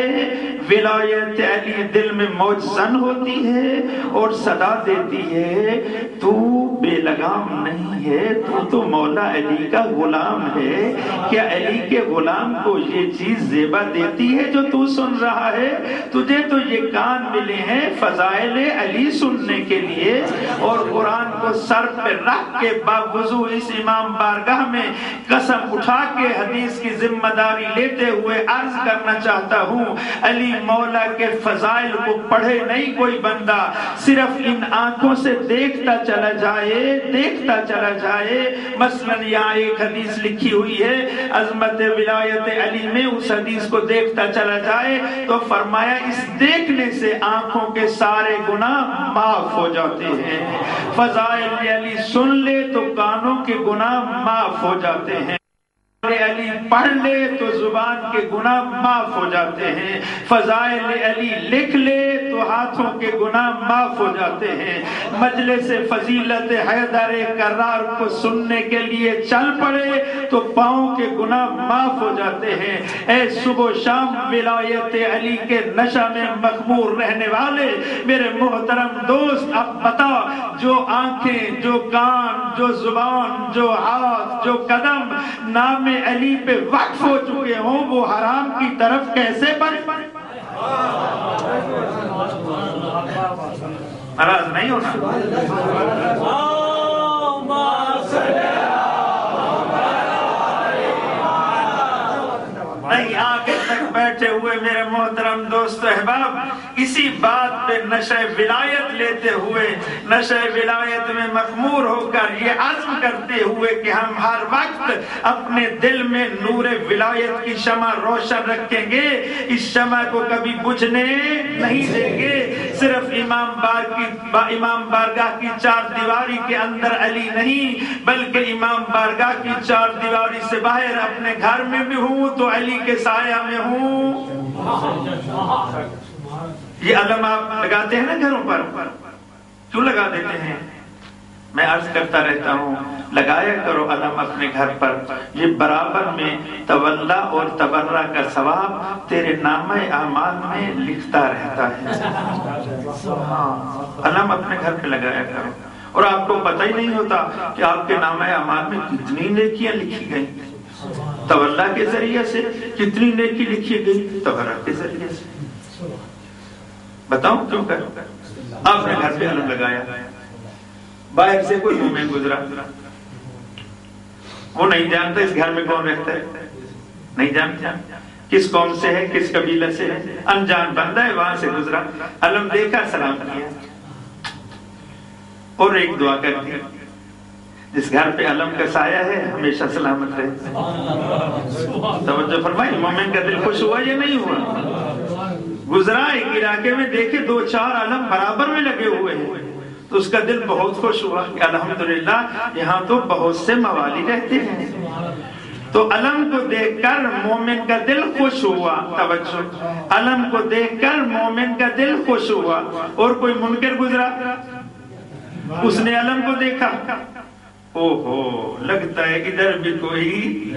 Speaker 1: ولایت علی دل میں موجزن ہوتی ہے اور صدا دیتی ہے، تو بے لگام نہیں ہے، تو تو مولا علی کا غلام ہے. کیا علی کے غلام کو یہ چیز زیبا دیتی ہے جو تو سن رہا ہے؟ تجھے تو یہ کان ملے ہیں فضائل علی سننے کے لیے، اور قرآن کو سر پہ رکھ کے باوضو اس امام بارگاہ میں قسم اٹھا کے حدیث کی ذمہ داری لیتے ہوئے عرض کرنا چاہتا ہوں، علی مولا کے فضائل کو پڑھے نہیں کوئی بندہ، صرف ان آنکھوں سے دیکھتا چلا جائے، دیکھتا چلا جائے. مثلا یہاں ایک حدیث لکھی ہوئی ہے عظمت ولایت علی میں، اس حدیث کو دیکھتا چلا جائے تو فرمایا اس دیکھنے سے آنکھوں کے سارے گناہ معاف ہو جاتے ہیں. فضائل علی سن لے تو کانوں کے گناہ معاف ہو جاتے ہیں. علی پڑھ لے تو زبان کے گناہ معاف ہو جاتے ہیں، فضائل علی لکھ لے تو ہاتھوں کے گناہ معاف ہو جاتے ہیں، مجلس فضیلت حیدر کرار کو سننے کے لیے چل پڑے تو پاؤں کے گناہ معاف ہو جاتے ہیں۔ اے صبح و شام ولایت علی کے نشہ میں مخمور رہنے والے میرے محترم دوست، اب بتا، جو آنکھیں، جو کان، جو زبان، جو ہاتھ، جو قدم نام علی پہ وقف ہو چکے ہوں، وہ حرام کی طرف کیسے بڑھے؟ ناراض نہیں ہونا، نہیں آگے تک بیٹھے ہوئے میرے محترم دوست احباب، اسی بات پہ نشہ ولایت لیتے ہوئے، نشہ ولایت میں مخمور ہو کر یہ عزم کرتے ہوئے کہ ہم ہر وقت اپنے دل میں نور ولایت کی شمع روشن رکھیں گے، اس شمع کو کبھی بجھنے نہیں دیں گے۔ صرف امام بار کی با امام بارگاہ کی چار دیواری کے اندر علی نہیں، بلکہ امام بارگاہ کی چار دیواری سے باہر اپنے گھر میں بھی ہوں تو علی کے سایہ میں ہوں۔ یہ علم آپ لگاتے ہیں نا گھروں پر، کیوں لگا دیتے ہیں؟ میں عرض کرتا رہتا ہوں، لگایا کرو علم اپنے گھر پر، یہ برابر میں تولا اور تبرہ کا ثواب تیرے نامہ اعمال میں لکھتا رہتا ہے۔ علم اپنے گھر پہ لگایا کرو، اور آپ کو پتہ ہی نہیں ہوتا کہ آپ کے نامہ اعمال میں کتنی نیکیاں لکھی گئیں۔ تولا کے ذریعے سے کتنی نیکی لکھی گئی، تبرہ کے ذریعے سے۔ بتاؤں کیوں کر؟ آپ نے گھر پہ علم لگایا، باہر سے کوئی مومن گزرا، وہ نہیں جانتا اس گھر میں کون رہتا ہے، نہیں جانتا کس قوم سے ہے، کس قبیلہ سے ہے، انجان بندہ ہے، وہاں سے گزرا، علم دیکھا، سلام کیا اور ایک دعا کر دی، جس گھر پہ علم کا سایہ ہے ہمیشہ سلامت رہے۔ توجہ فرمائی، مومن کا دل خوش ہوا یا نہیں ہوا؟ گزرا ایک علاقے میں، دیکھے دو چار علم برابر میں لگے ہوئے ہیں تو اس کا دل بہت خوش ہوا کہ الحمدللہ یہاں تو بہت سے موالی رہتے ہیں۔ تو علم کو دیکھ کر مومن کا دل خوش ہوا، توجہ، علم کو دیکھ کر مومن کا دل خوش ہوا۔ اور کوئی منکر گزرا، اس نے علم کو دیکھا، او ہو لگتا ہے ادھر بھی کوئی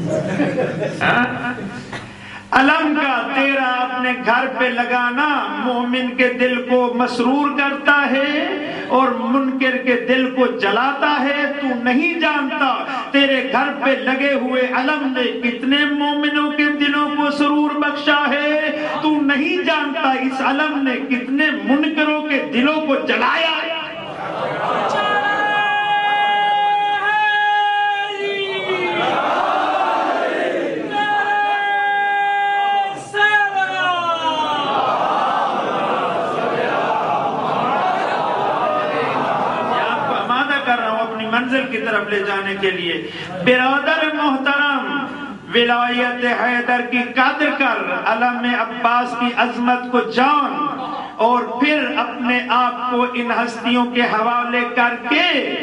Speaker 1: علم کا تیرا اپنے گھر پہ لگانا مومن کے دل کو مسرور کرتا ہے اور منکر کے دل کو جلاتا ہے۔ تو نہیں جانتا تیرے گھر پہ لگے ہوئے علم نے کتنے مومنوں کے دلوں کو سرور بخشا ہے، تو نہیں جانتا اس علم نے کتنے منکروں کے دلوں کو جلایا ہے۔ منزل کی طرف لے جانے کے لیے برادر محترم، ولایت حیدر کی قدر کر، علم عباس کی عظمت کو جان، اور پھر اپنے آپ کو ان ہستیوں کے حوالے کر کے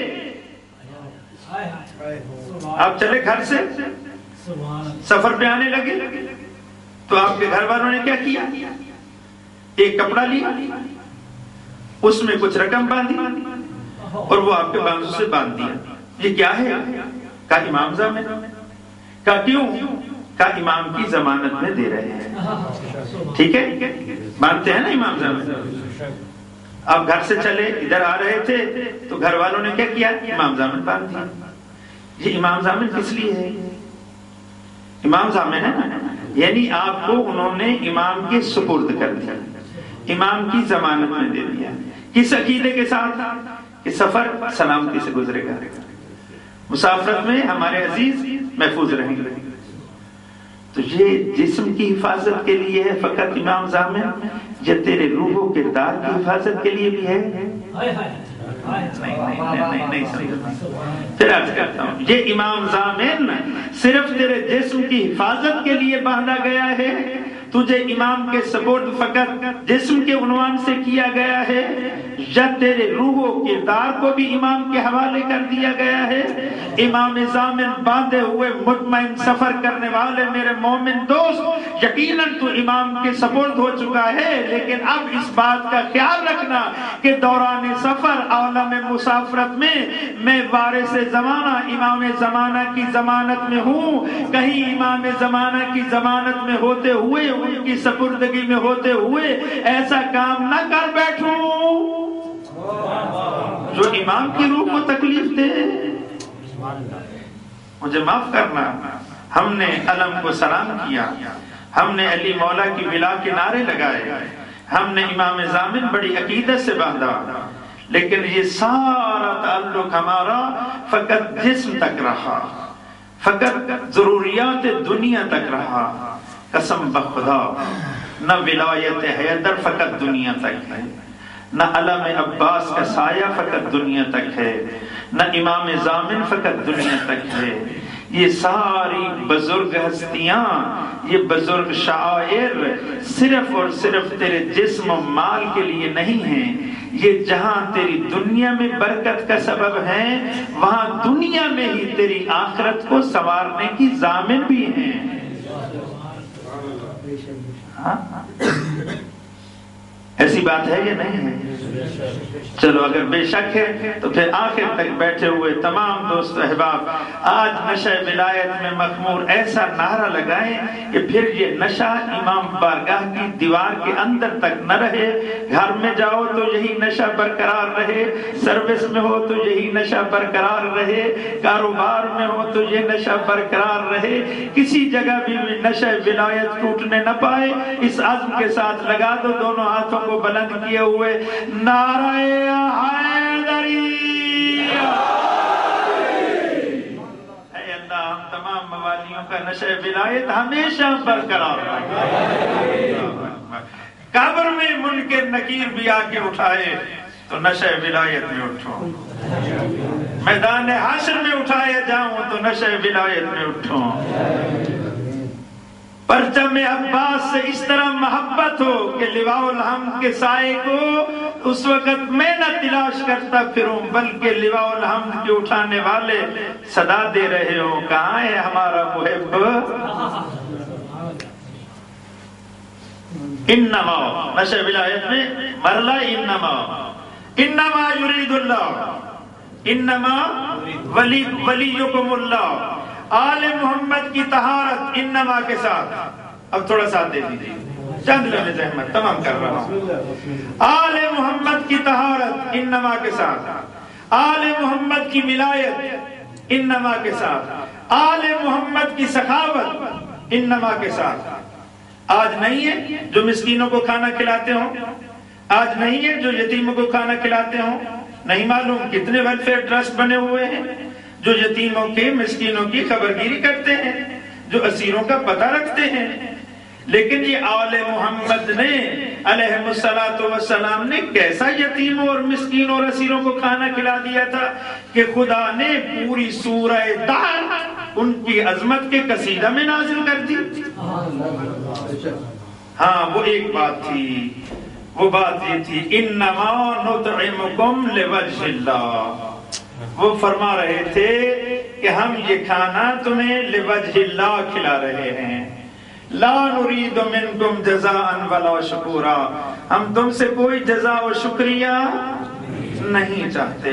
Speaker 1: آپ چلے گھر سے سفر پہ آنے لگے تو آپ کے گھر والوں نے کیا کیا؟ ایک کپڑا لیا، اس میں کچھ رقم باندھی اور وہ آپ کے بازو سے باندھ دیا۔ یہ کیا ہے؟ کہا امام ضامن۔ کہا کیوں؟ کہا امام کی ضمانت میں دے رہے ہیں۔ ٹھیک ہے، باندھتے ہیں نا امام ضامن۔ آپ گھر سے چلے، ادھر آ رہے تھے تو گھر والوں نے کیا کیا؟ امام ضامن باندھ دیا۔ یہ امام ضامن کس لیے ہے؟ امام ضامن ہے نا، یعنی آپ کو انہوں نے امام کے سپرد کر دیا، امام کی ضمانت میں دے دیا۔ کس عقیدے کے ساتھ؟ کہ سفر سلامتی سے گزرے گا، مسافرت میں ہمارے عزیز محفوظ رہیں گے۔ تو یہ جسم کی حفاظت کے لیے ہے فقط امام ضامن، یا تیرے روح و کردار کی حفاظت کے لیے بھی ہے؟ نہیں نہیں نہیں سمجھا، پھر عرض کرتا ہوں، یہ امام ضامن صرف تیرے جسم کی حفاظت کے لیے باندھا گیا ہے تجھے امام کے سپرد فقط جسم کے عنوان سے کیا گیا ہے یا تیرے روح و کردار کو بھی امام کے حوالے کر دیا گیا ہے؟ امام ضامن باندھے ہوئے مطمئن سفر کرنے والے میرے مومن دوست، یقیناً تو امام کے سپرد ہو چکا ہے، لیکن اب اس بات کا خیال رکھنا کہ دوران سفر عالم مسافرت میں میں وارث زمانہ امام زمانہ کی ضمانت میں ہوں، کہیں امام زمانہ کی ضمانت میں ہوتے ہوئے، ان کی سپردگی میں ہوتے ہوئے ایسا کام نہ کر بیٹھوں جو امام کی روح کو تکلیف دے۔ مجھے معاف کرنا، ہم نے علم کو سلام کیا، ہم نے علی مولا کی بلا کے نعرے لگائے، ہم نے امام ضامن بڑی عقیدت سے باندھا، لیکن یہ سارا تعلق ہمارا فقط جسم تک رہا، فقط ضروریات دنیا تک رہا۔ قسم بخدا نہ ولایت حیدر فقط دنیا تک ہے، نہ علم عباس کا سایہ فقط دنیا تک ہے، نہ امام ضامن فقط دنیا تک ہے۔ یہ ساری بزرگ ہستیاں، یہ بزرگ شاعر صرف اور صرف تیرے جسم و مال کے لیے نہیں ہیں، یہ جہاں تیری دنیا میں برکت کا سبب ہیں، وہاں دنیا میں ہی تیری آخرت کو سنوارنے کی ضامن بھی ہیں۔ ہاں ایسی بات ہے یا نہیں ہے؟ چلو اگر بے شک ہے تو پھر آخر تک بیٹھے ہوئے تمام دوست احباب آج نشہ ولایت میں مخمور ایسا نعرہ لگائیں کہ پھر یہ نشہ امام بارگاہ کی دیوار کے اندر تک نہ رہے، گھر میں جاؤ تو یہی نشہ برقرار رہے، سروس میں ہو تو یہی نشہ برقرار رہے، کاروبار میں ہو تو یہ نشہ برقرار رہے، کسی جگہ بھی نشہ ولایت ٹوٹنے نہ پائے۔ اس عزم کے ساتھ لگا دو دونوں ہاتھوں کو بلند کیے ہوئے نعرہ حیدری۔ اے اللہ ہم تمام موالیوں کا نشہ ولایت ہمیشہ برقرار رکھے۔ قبر میں منکر نکیر بھی آ کے اٹھائے تو نشہ ولایت میں اٹھو، میدان حشر میں اٹھائے جاؤں تو نشہ ولایت میں اٹھوں، پرچم عباس سے اس طرح محبت ہو کہ لواء الحمد کے سائے کو اس وقت میں نہ تلاش کرتا پھروں، بلکہ لواء الحمد کے اٹھانے والے صدا دے رہے ہو کہاں ہے ہمارا محب۔ انما نشہ ولایت میں مرلہ انما انما یرید اللہ انما ولی ولیکم اللہ، آل محمد کی طہارت انما کے ساتھ۔ اب تھوڑا ساتھ دے دیجیے، چند لمحے زحمت تمام کر رہا ہوں۔ آل محمد کی طہارت انما کے ساتھ، آل محمد کی ولایت انما کے ساتھ، آل محمد کی سخاوت انما کے ساتھ۔ آج نہیں ہے جو مسکینوں کو کھانا کھلاتے ہوں، آج نہیں ہے جو یتیموں کو کھانا کھلاتے ہوں، نہیں معلوم کتنے ویلفیئر ٹرسٹ بنے ہوئے ہیں جو یتیموں کے مسکینوں کی خبرگیری کرتے ہیں، جو اسیروں کا پتہ رکھتے ہیں، لیکن یہ آل محمد نے علیہ الصلوۃ والسلام نے کیسا یتیموں اور مسکینوں اور اسیروں کو کھانا کھلا دیا تھا کہ خدا نے پوری سورہ دہر ان کی عظمت کے قصیدہ میں نازل کر دی۔ ہاں وہ ایک بات تھی، وہ بات یہ تھی انما نطعمکم لوجہ اللہ، وہ فرما رہے تھے کہ ہم یہ کھانا تمہیں لوجہ اللہ کھلا رہے ہیں، لا نرید منکم جزاء ولا شکورا، ہم تم سے کوئی جزا و شکریہ نہیں چاہتے۔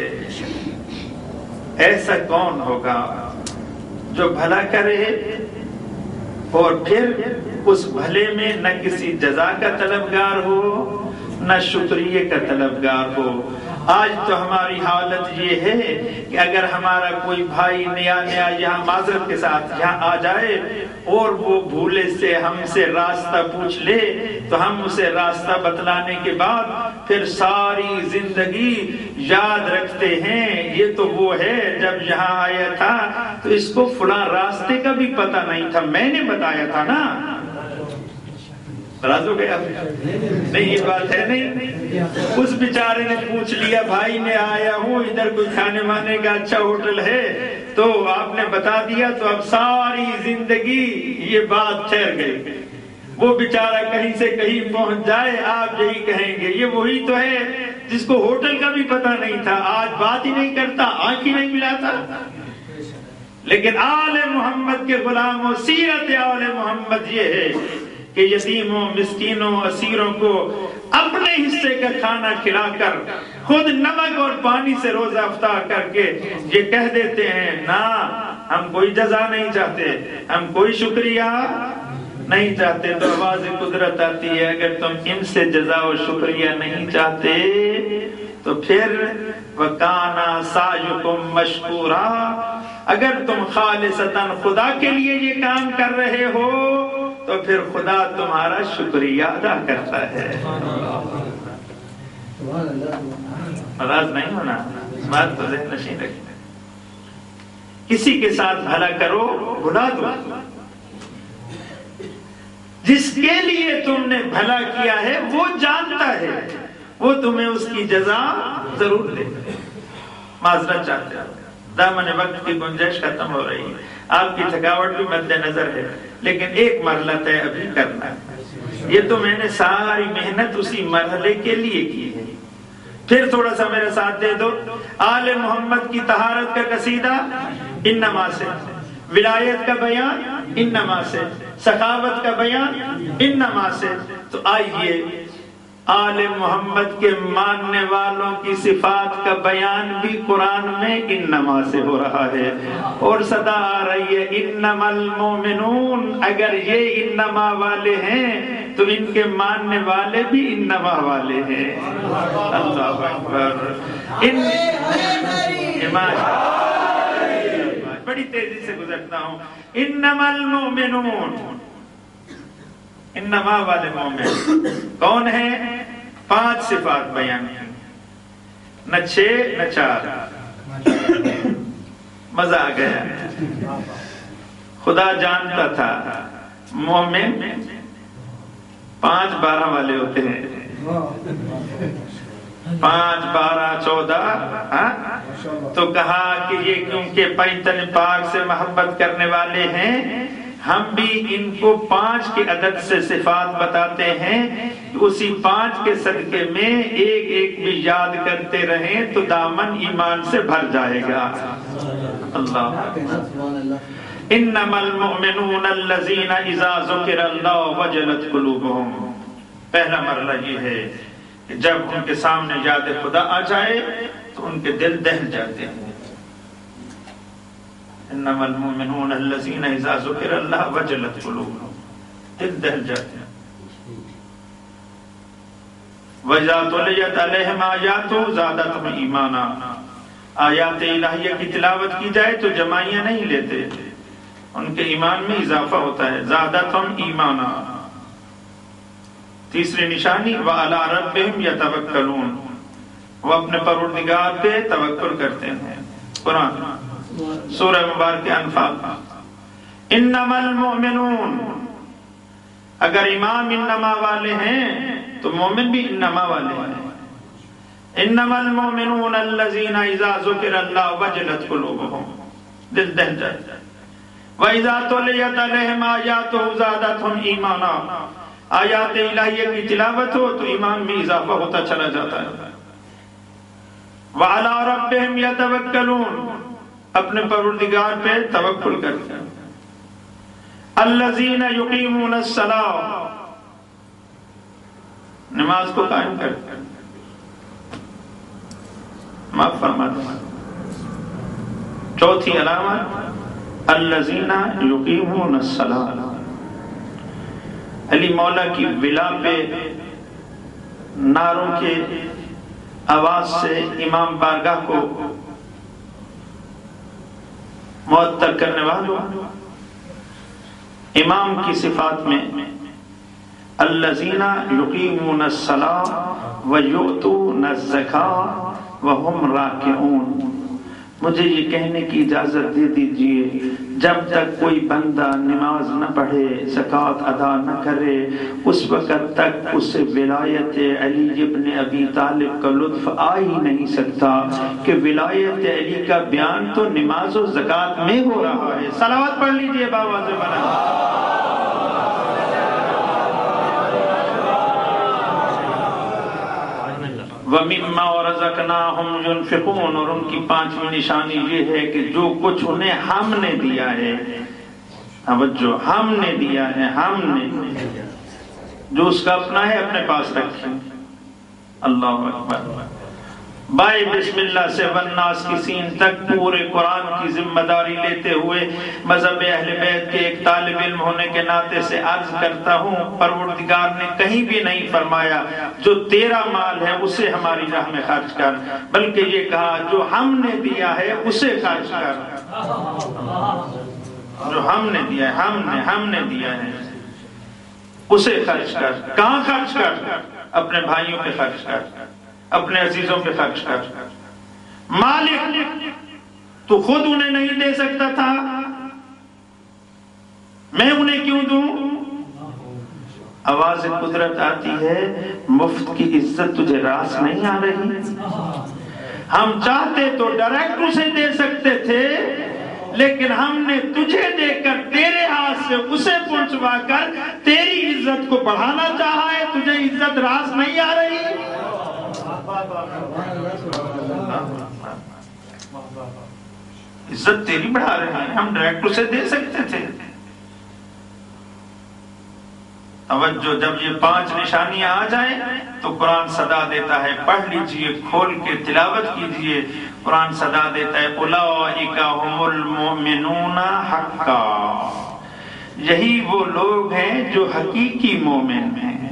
Speaker 1: ایسا کون ہوگا جو بھلا کرے اور پھر اس بھلے میں نہ کسی جزا کا طلبگار ہو نہ شکریہ کا طلبگار ہو۔ آج تو ہماری حالت یہ ہے کہ اگر ہمارا کوئی بھائی نیا نیا یہاں معذرت کے ساتھ یہاں آ جائے اور وہ بھولے سے ہم سے راستہ پوچھ لے تو ہم اسے راستہ بتلانے کے بعد پھر ساری زندگی یاد رکھتے ہیں یہ تو وہ ہے جب یہاں آیا تھا تو اس کو فلاں راستے کا بھی پتہ نہیں تھا، میں نے بتایا تھا نا۔ راز ہو گیا نہیں، یہ بات ہے نہیں۔ اس بیچارے نے پوچھ لیا بھائی میں آیا ہوں ادھر کوئی کھانے وانے کا اچھا ہوٹل ہے تو آپ نے بتا دیا تو اب ساری زندگی یہ بات ٹھہر گئی۔ وہ بیچارہ کہیں سے کہیں پہنچ جائے آپ یہی کہیں گے یہ وہی تو ہے جس کو ہوٹل کا بھی پتہ نہیں تھا، آج بات ہی نہیں کرتا، آنکھ ہی نہیں ملاتا۔ لیکن آل محمد کے غلاموں، سیرت آل محمد یہ ہے کہ یتیموں، مسکینوں، اسیروں کو اپنے حصے کا کھانا کھلا کر خود نمک اور پانی سے روزہ افطار کر کے یہ کہہ دیتے ہیں نا ہم کوئی جزا نہیں چاہتے، ہم کوئی شکریہ نہیں چاہتے۔ تو آواز قدرت آتی ہے اگر تم ان سے جزا و شکریہ نہیں چاہتے تو پھر وَكَانَ سَعْيُكُمْ مَشْكُورًا، اگر تم خالصتاً خدا کے لیے یہ کام کر رہے ہو تو پھر خدا تمہارا شکریہ ادا کرتا ہے۔ ناراض نہیں ہونا، اس بات کو ذہن نشین رکھنا۔ کسی کے ساتھ بھلا کرو، بھلا دو، جس کے لیے تم نے بھلا کیا ہے وہ جانتا ہے، وہ تمہیں اس کی جزا ضرور دے گا۔ معذرت چاہتے ہیں، دامن وقت کی گنجائش ختم ہو رہی ہے، آپ کی تھکاوٹ بھی مد نظر ہے، لیکن ایک مرحلہ طے ابھی کرنا ہے۔ یہ تو میں نے ساری محنت اسی مرحلے کے لیے کی ہے۔ پھر تھوڑا سا میرا ساتھ دے دو۔ آل محمد کی طہارت کا قصیدہ انما سے، ولایت کا بیان انما سے، سخاوت کا بیان انما سے۔ تو آئیے آل محمد کے ماننے والوں کی صفات کا بیان بھی قرآن میں انما سے ہو رہا ہے، اور صدا آ رہی ہے انما المومنون۔ اگر یہ انما والے ہیں تو ان کے ماننے والے بھی انما والے ہیں۔ اللہ اکبر۔ ان بڑی تیزی سے گزرتا ہوں۔ انما المومنون، انما والے مومن کون ہیں؟ پانچ صفات بیان کی، نہ چھ نہ چار، مزہ آ گیا۔ خدا جانتا تھا مومن پانچ بارہ والے ہوتے ہیں، پانچ بارہ چودہ، تو کہا کہ یہ کیونکہ پیتن پاک سے محبت کرنے والے ہیں ہم بھی ان کو پانچ کے عدد سے صفات بتاتے ہیں، اسی پانچ کے صدقے میں ایک ایک بھی یاد کرتے رہیں تو دامن ایمان سے بھر جائے گا۔ اللہ انما المؤمنون الذین اذا ذکر اللہ وجلت قلوبہم۔ پہلا مرحلہ یہ ہے کہ جب ان کے سامنے یاد خدا آ جائے تو ان کے دل دہل جاتے ہیں۔ انما المؤمنون الذین اذا ذکر اللہ وجلت قلوبہم، دل دہل جاتے ہیں۔ وَإِذَا تُلِيَتْ عَلَيْهِمْ آیَاتُهُ زَادَتْهُمْ ایمانا، آیات الہیہ کی تلاوت کی جائے تو جمائیاں نہیں لیتے، ان کے ایمان میں اضافہ ہوتا ہے۔ زَادَتْهُمْ ایمانا۔ تیسری نشانی وَعَلَىٰ رَبِّهِمْ يَتَوَكَّلُونَ، وہ اپنے پروردگار پہ توکل کرتے ہیں۔ قرآن سورہ مبارک انفال۔ انما المؤمنون، اگر امام انما والے ہیں تو مومن بھی انما والے ہیں۔ انما المؤمنون الذین اذا ذکر اللہ وجلت قلوبہم، دل دہل جاتا ہے۔ وَإِذَا تُلِيَتْ عَلَيْهِمْ آیَاتُهُ زَادَتْهُمْ ایمانا، آیات الہیہ کی تلاوت ہو تو ایمان میں اضافہ ہوتا چلا جاتا ہے۔ وَعَلَىٰ رَبِّهِمْ يَتَوَكَّلُونَ، اپنے پروردگار پہ توکل کرتے ہیں۔ الذین یقیمون الصلاۃ، نماز کو قائم کرتے ہیں۔ معاف فرما دیں۔ چوتھی علامت الذین یقیمون الصلاۃ، علی مولا کی ولا پہ نعروں کے آواز سے امام بارگاہ کو معطر کرنے والوں، امام کی صفات میں الذین یقیمون الصلاۃ ویؤتون الزکاۃ وہم راکعون۔ مجھے یہ کہنے کی اجازت دے دیجئے جب تک کوئی بندہ نماز نہ پڑھے، زکوٰۃ ادا نہ کرے، اس وقت تک اسے ولایت علی ابن ابی طالب کا لطف آ ہی نہیں سکتا کہ ولایت علی کا بیان تو نماز و زکوٰۃ میں ہو رہا ہے۔ صلوات پڑھ لیجئے باواز بنا۔ وَمِمَّا وَرَزَقْنَاهُمْ يُنْفِقُونَ، اور ان کی پانچویں نشانی یہ ہے کہ جو کچھ انہیں ہم نے دیا ہے، جو ہم نے دیا ہے، ہم نے جو اس کا اپنا ہے اپنے پاس رکھیں۔ اللہ اکبر۔ بائے بسم اللہ سے والناس کی سین تک پورے قرآن کی ذمہ داری لیتے ہوئے مذہب اہل بیت کے ایک طالب علم ہونے کے ناطے سے عرض کرتا ہوں، پروردگار نے کہیں بھی نہیں فرمایا جو تیرا مال ہے اسے ہماری راہ میں خرچ کر، بلکہ یہ کہا جو ہم نے دیا ہے اسے خرچ کر۔ جو ہم نے دیا ہے، ہم نے ہم نے دیا ہے اسے خرچ کر۔ کہاں خرچ کر؟ اپنے بھائیوں پہ خرچ کر، اپنے عزیزوں پہ خرچ کر۔ مالک تو خود انہیں نہیں دے سکتا تھا، میں انہیں کیوں دوں؟ آواز قدرت آتی ہے، مفت کی عزت تجھے راس نہیں آ رہی؟ ہم چاہتے تو ڈائریکٹ اسے دے سکتے تھے، لیکن ہم نے تجھے دے کر تیرے ہاتھ سے اسے پہنچوا کر تیری عزت کو بڑھانا چاہا ہے، تجھے عزت راس نہیں آ رہی؟ عزت تیری بڑھا رہے ہیں، ہم ڈائریکٹ اسے دے سکتے تھے۔ توجہ، جب یہ پانچ نشانیاں آ جائیں تو قرآن صدا دیتا ہے، پڑھ لیجئے، کھول کے تلاوت کیجئے۔ قرآن صدا دیتا ہے، اولئک ھم المؤمنون حقا، یہی وہ لوگ ہیں جو حقیقی مومن ہیں۔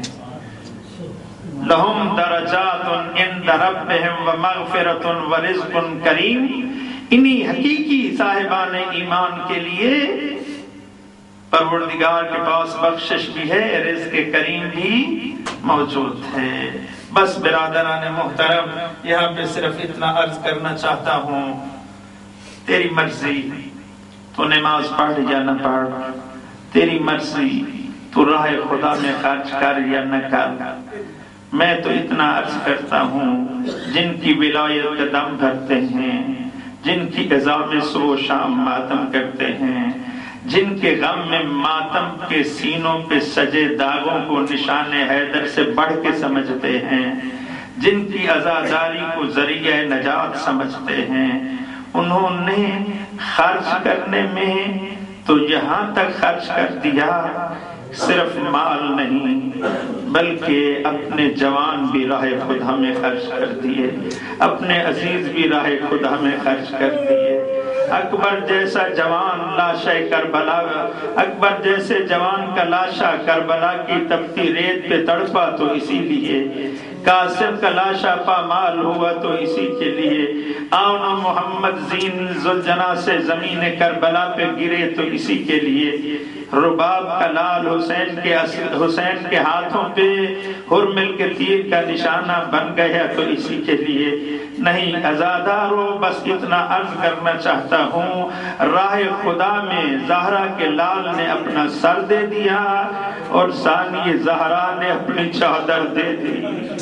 Speaker 1: لہم درجات عند ربہم ومغفرۃ ورزق کریم، انہی حقیقی صاحبان ایمان کے لیے پروردگار کے پاس بخشش بھی ہے، رزق کریم بھی موجود ہے۔ بس برادران محترم، یہاں پہ صرف اتنا عرض کرنا چاہتا ہوں، تیری مرضی تو نماز پڑھ یا نہ پڑھ، تیری مرضی تو راہ خدا میں خرچ کر یا نہ کر۔ میں تو اتنا عرض کرتا ہوں، جن کی ولایت کا دم بھرتے ہیں، جن کی غزا میں صبح و شام ماتم کرتے ہیں، جن کے غم میں ماتم کے سینوں پہ سجے داغوں کو نشان حیدر سے بڑھ کے سمجھتے ہیں، جن کی عزاداری کو ذریعہ نجات سمجھتے ہیں، انہوں نے خرچ کرنے میں تو یہاں تک خرچ کر دیا، صرف مال نہیں بلکہ اپنے جوان بھی راہ خدا میں خرچ کر دیے، اپنے عزیز بھی راہ خدا میں خرچ کر دیے۔ اکبر جیسا جوان لاشا کربلا، اکبر جیسے جوان کا لاشا کربلا کی تپتی ریت پہ تڑپا تو اسی لیے، قاسم کا لاشا پامال ہوا تو اسی کے لیے، آؤ محمد زین ذوالجناح سے زمین کربلا پہ گرے تو اسی کے لیے، رباب کا لال حسین کے حسین کے ہاتھوں پہ ہرمل کے تیر کا نشانہ بن گیا تو اسی کے لیے۔ نہیں عزادارو، بس اتنا عرض کرنا چاہتا ہوں، راہ خدا میں زہرا کے لال نے اپنا سر دے دیا اور ثانی زہرا نے اپنی چادر دے دی،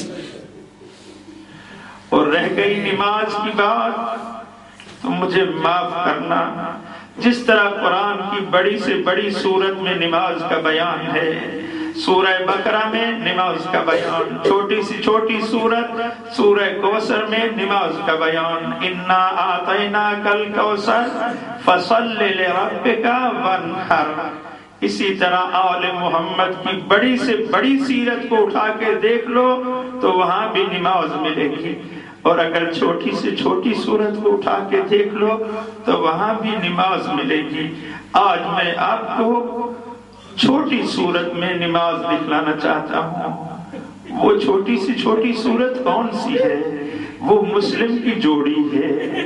Speaker 1: اور رہ گئی نماز کی بات تو مجھے معاف کرنا، جس طرح قرآن کی بڑی سے بڑی سورت میں نماز کا بیان ہے، سورہ بقرہ میں نماز کا بیان، چھوٹی سی چھوٹی سورت سورہ کوثر میں نماز کا بیان، انا آتیناک الکوثر فصل لربک وانحر۔ اسی طرح آل محمد کی بڑی سے بڑی سیرت کو اٹھا کے دیکھ لو تو وہاں بھی نماز ملے گی، اور اگر چھوٹی سے چھوٹی سورت کو اٹھا کے دیکھ لو تو وہاں بھی نماز ملے گی۔ آج میں آپ کو چھوٹی سورت میں نماز دکھلانا چاہتا ہوں۔ وہ چھوٹی سی چھوٹی سورت کون سی ہے؟ وہ مسلم کی جوڑی ہے۔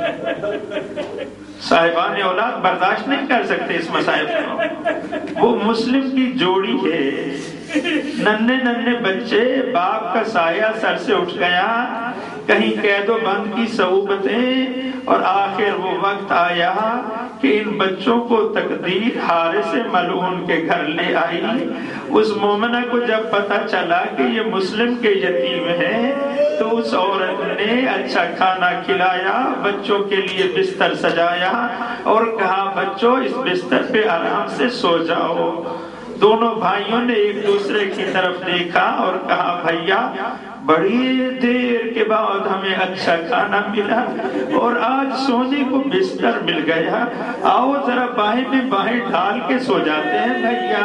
Speaker 1: صاحبان اولاد برداشت نہیں کر سکتے اس مصائب کو، وہ مسلم کی جوڑی ہے۔ ننھے ننھے بچے، باپ کا سایہ سر سے اٹھ گیا، کہیں قید و بند کی صعوبتیں، اور آخر وہ وقت آیا کہ ان بچوں کو تقدیر حارث ملعون کے گھر لے آئی۔ اس مومنہ کو جب پتہ چلا کہ یہ مسلم کے یتیم ہیں تو اس عورت نے اچھا کھانا کھلایا، بچوں کے لیے بستر سجایا اور کہا بچوں اس بستر پہ آرام سے سو جاؤ۔ دونوں بھائیوں نے ایک دوسرے کی طرف دیکھا اور کہا بھیا بڑی دیر کے بعد ہمیں اچھا کھانا ملا اور آج سونے کو بستر مل گیا، آؤ ذرا باہیں میں باہیں ڈال کے سو جاتے ہیں بھیا۔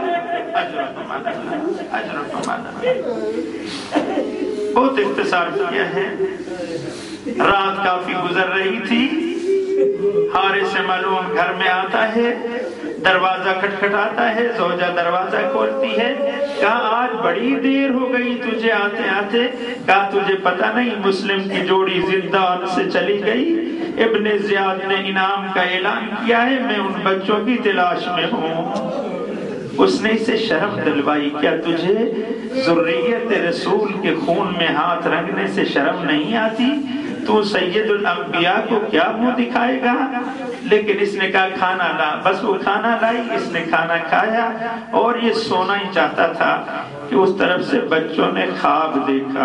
Speaker 1: بہت اختصار کیا ہے۔ رات کافی گزر رہی تھی، حارث ملعون گھر میں آتا ہے، دروازہ کھٹکھٹاتا ہے، زوجہ دروازہ کھولتی ہے، کہا آج بڑی دیر ہو گئی تجھے آتے آتے، کہا تجھے پتہ نہیں مسلم کی جوڑی زندان سے چلی گئی، ابن زیاد نے انعام کا اعلان کیا ہے، میں ان بچوں کی تلاش میں ہوں۔ اس نے اسے شرم دلوائی، کیا تجھے ذریت رسول کے خون میں ہاتھ رنگنے سے شرم نہیں آتی؟ تو سید الانبیاء کو کیا منہ دکھائے گا؟ لیکن اس نے کہا کھانا لا، بس وہ کھانا لائی، اس نے کھانا کھایا اور یہ سونا ہی چاہتا تھا کہ اس طرف سے بچوں نے خواب دیکھا،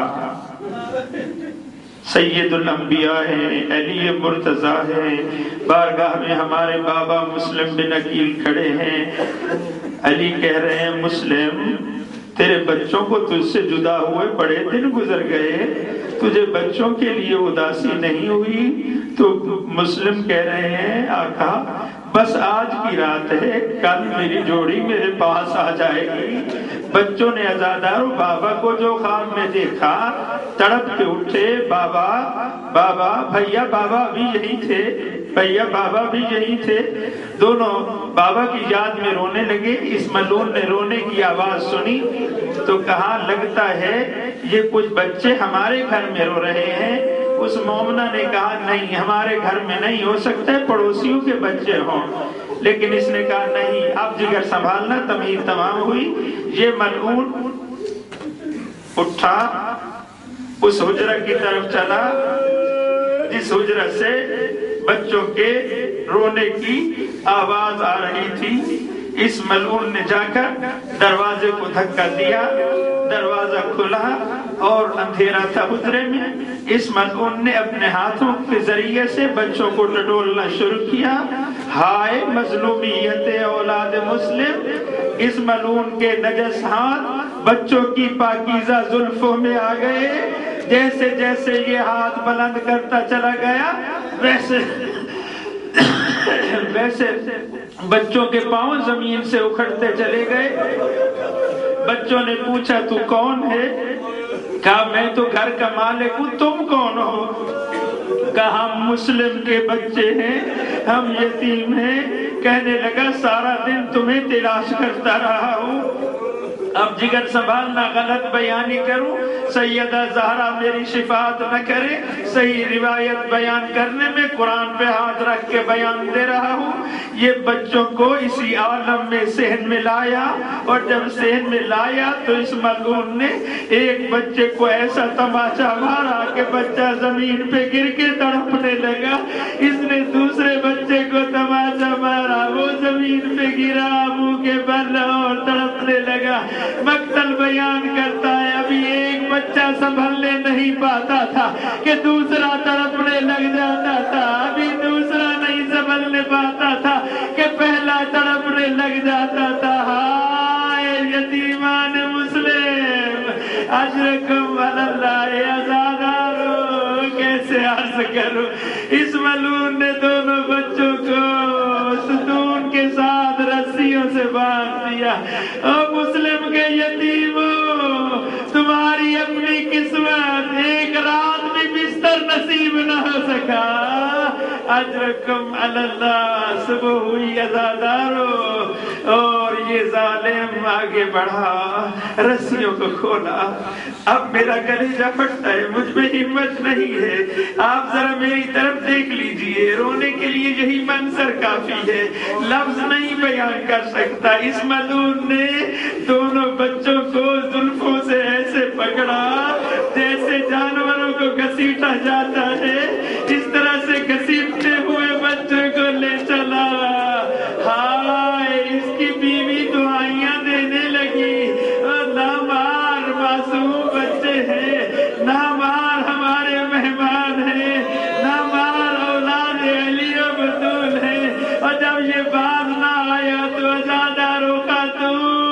Speaker 1: سید الانبیاء ہیں، علی مرتضیٰ ہیں، بارگاہ میں ہمارے بابا مسلم بن عقیل کھڑے ہیں۔ علی کہہ رہے ہیں مسلم تیرے بچوں کو تجھ سے جدا ہوئے بڑے دن گزر گئے، تجھے بچوں کے لیے اداسی نہیں ہوئی؟ تو مسلم کہہ رہے ہیں آقا بس آج کی رات ہے، کل میری جوڑی میرے پاس آ جائے گی۔ بچوں نے عزادارو بابا کو جو خواب میں دیکھا تڑپ کے اٹھے، بابا بابا بھیا بابا بھی یہی تھے، بھیا بابا بھی یہی تھے، دونوں بابا کی یاد میں رونے لگے۔ اس ملعون نے رونے کی آواز سنی تو کہا لگتا ہے یہ کچھ بچے ہمارے گھر میں رو رہے ہیں۔ اس مومنہ نے کہا نہیں ہمارے گھر میں نہیں ہو سکتے، پڑوسیوں کے بچے ہوں، لیکن اس نے کہا نہیں اب جگر سنبھالنا، تمہید تمام ہوئی۔ یہ ملعون اٹھا اس حجرہ کی طرف چلا جس حجرہ سے بچوں کے رونے کی آواز آ رہی تھی۔ اس ملعون نے جا کر دروازے کو دھکا دیا، دروازہ کھلا اور اندھیرا تھا حجرے میں۔ اس ملعون نے اپنے ہاتھوں کے ذریعے سے بچوں کو ٹٹولنا شروع کیا۔ ہائے مظلومیت اولاد مسلم، اس ملعون کے نجس ہاتھ بچوں کی پاکیزہ زلفوں میں آ گئے۔ جیسے جیسے یہ ہاتھ بلند کرتا چلا گیا ویسے ویسے بچوں کے پاؤں زمین سے اکھڑتے چلے گئے۔ بچوں نے پوچھا تو کون ہے؟ کہا میں تو گھر کا مالک ہوں، تم کون ہو؟ کہا ہم مسلم کے بچے ہیں، ہم یتیم ہیں۔ کہنے لگا سارا دن تمہیں تلاش کرتا رہا ہوں، اب جگر سنبھالنا غلط بیانی کروں، سیدہ زہرا میری شفاعت نہ کرے۔ صحیح روایت بیان کرنے میں قرآن پہ ہاتھ رکھ کے بیان دے رہا ہوں۔ یہ بچوں کو اسی عالم میں صحن میں لایا، اور جب صحن میں لایا تو اس ملعون نے ایک بچے کو ایسا تماچا مارا کہ بچہ زمین پہ گر کے تڑپنے لگا۔ اس نے دوسرے بچے کو تماچا مارا، وہ زمین پہ گرا منہ کے بل اور تڑپنے لگا۔ مقتل بیان کرتا ہے ابھی ایک بچہ سنبھلنے نہیں پاتا تھا کہ دوسرا تڑپنے لگ جاتا تھا، ابھی دوسرا نہیں سنبھلنے پاتا تھا کہ پہلا تڑپنے لگ جاتا تھا۔ ہائے یتیمان مسلم اجرکم اللہ عزادارو، کیسے عرض کروں۔ اس ملعون نے دونوں بچوں کو ستون کے ساتھ رسیوں سے باندھ دیا۔ اور مسلم کے یتیموں تمہاری اپنی قسمت ایک رات بھی بستر نصیب نہ ہو سکا۔ اجرکم اللہ، صبح ہوئی عزادارو، اور یہ ظالم آگے بڑھا، رسیوں کو کھولا۔ اب میرا کلیجہ پھٹتا ہے، مجھ میں ہمت نہیں ہے، آپ ذرا میری طرف دیکھ لیجئے، رونے کے لیے یہی منظر کافی ہے، لفظ نہیں بیان کر سکتا۔ اس ملعون نے دونوں بچوں کو زلفوں سے ایسے پکڑا جیسے جانوروں کو گھسیٹا جاتا ہے، اس طرح سے گھسیٹتے ہوئے بچوں کو لے چلا۔ ہائے اس کی بیوی دعائیاں دینے لگی، نہ مار معصوم بچے ہیں، نہ مار ہمارے مہمان ہیں، نہ مار اولاد علی و بطول ہیں۔ اور جب یہ باز نہ آیا تو عزادارو خاتون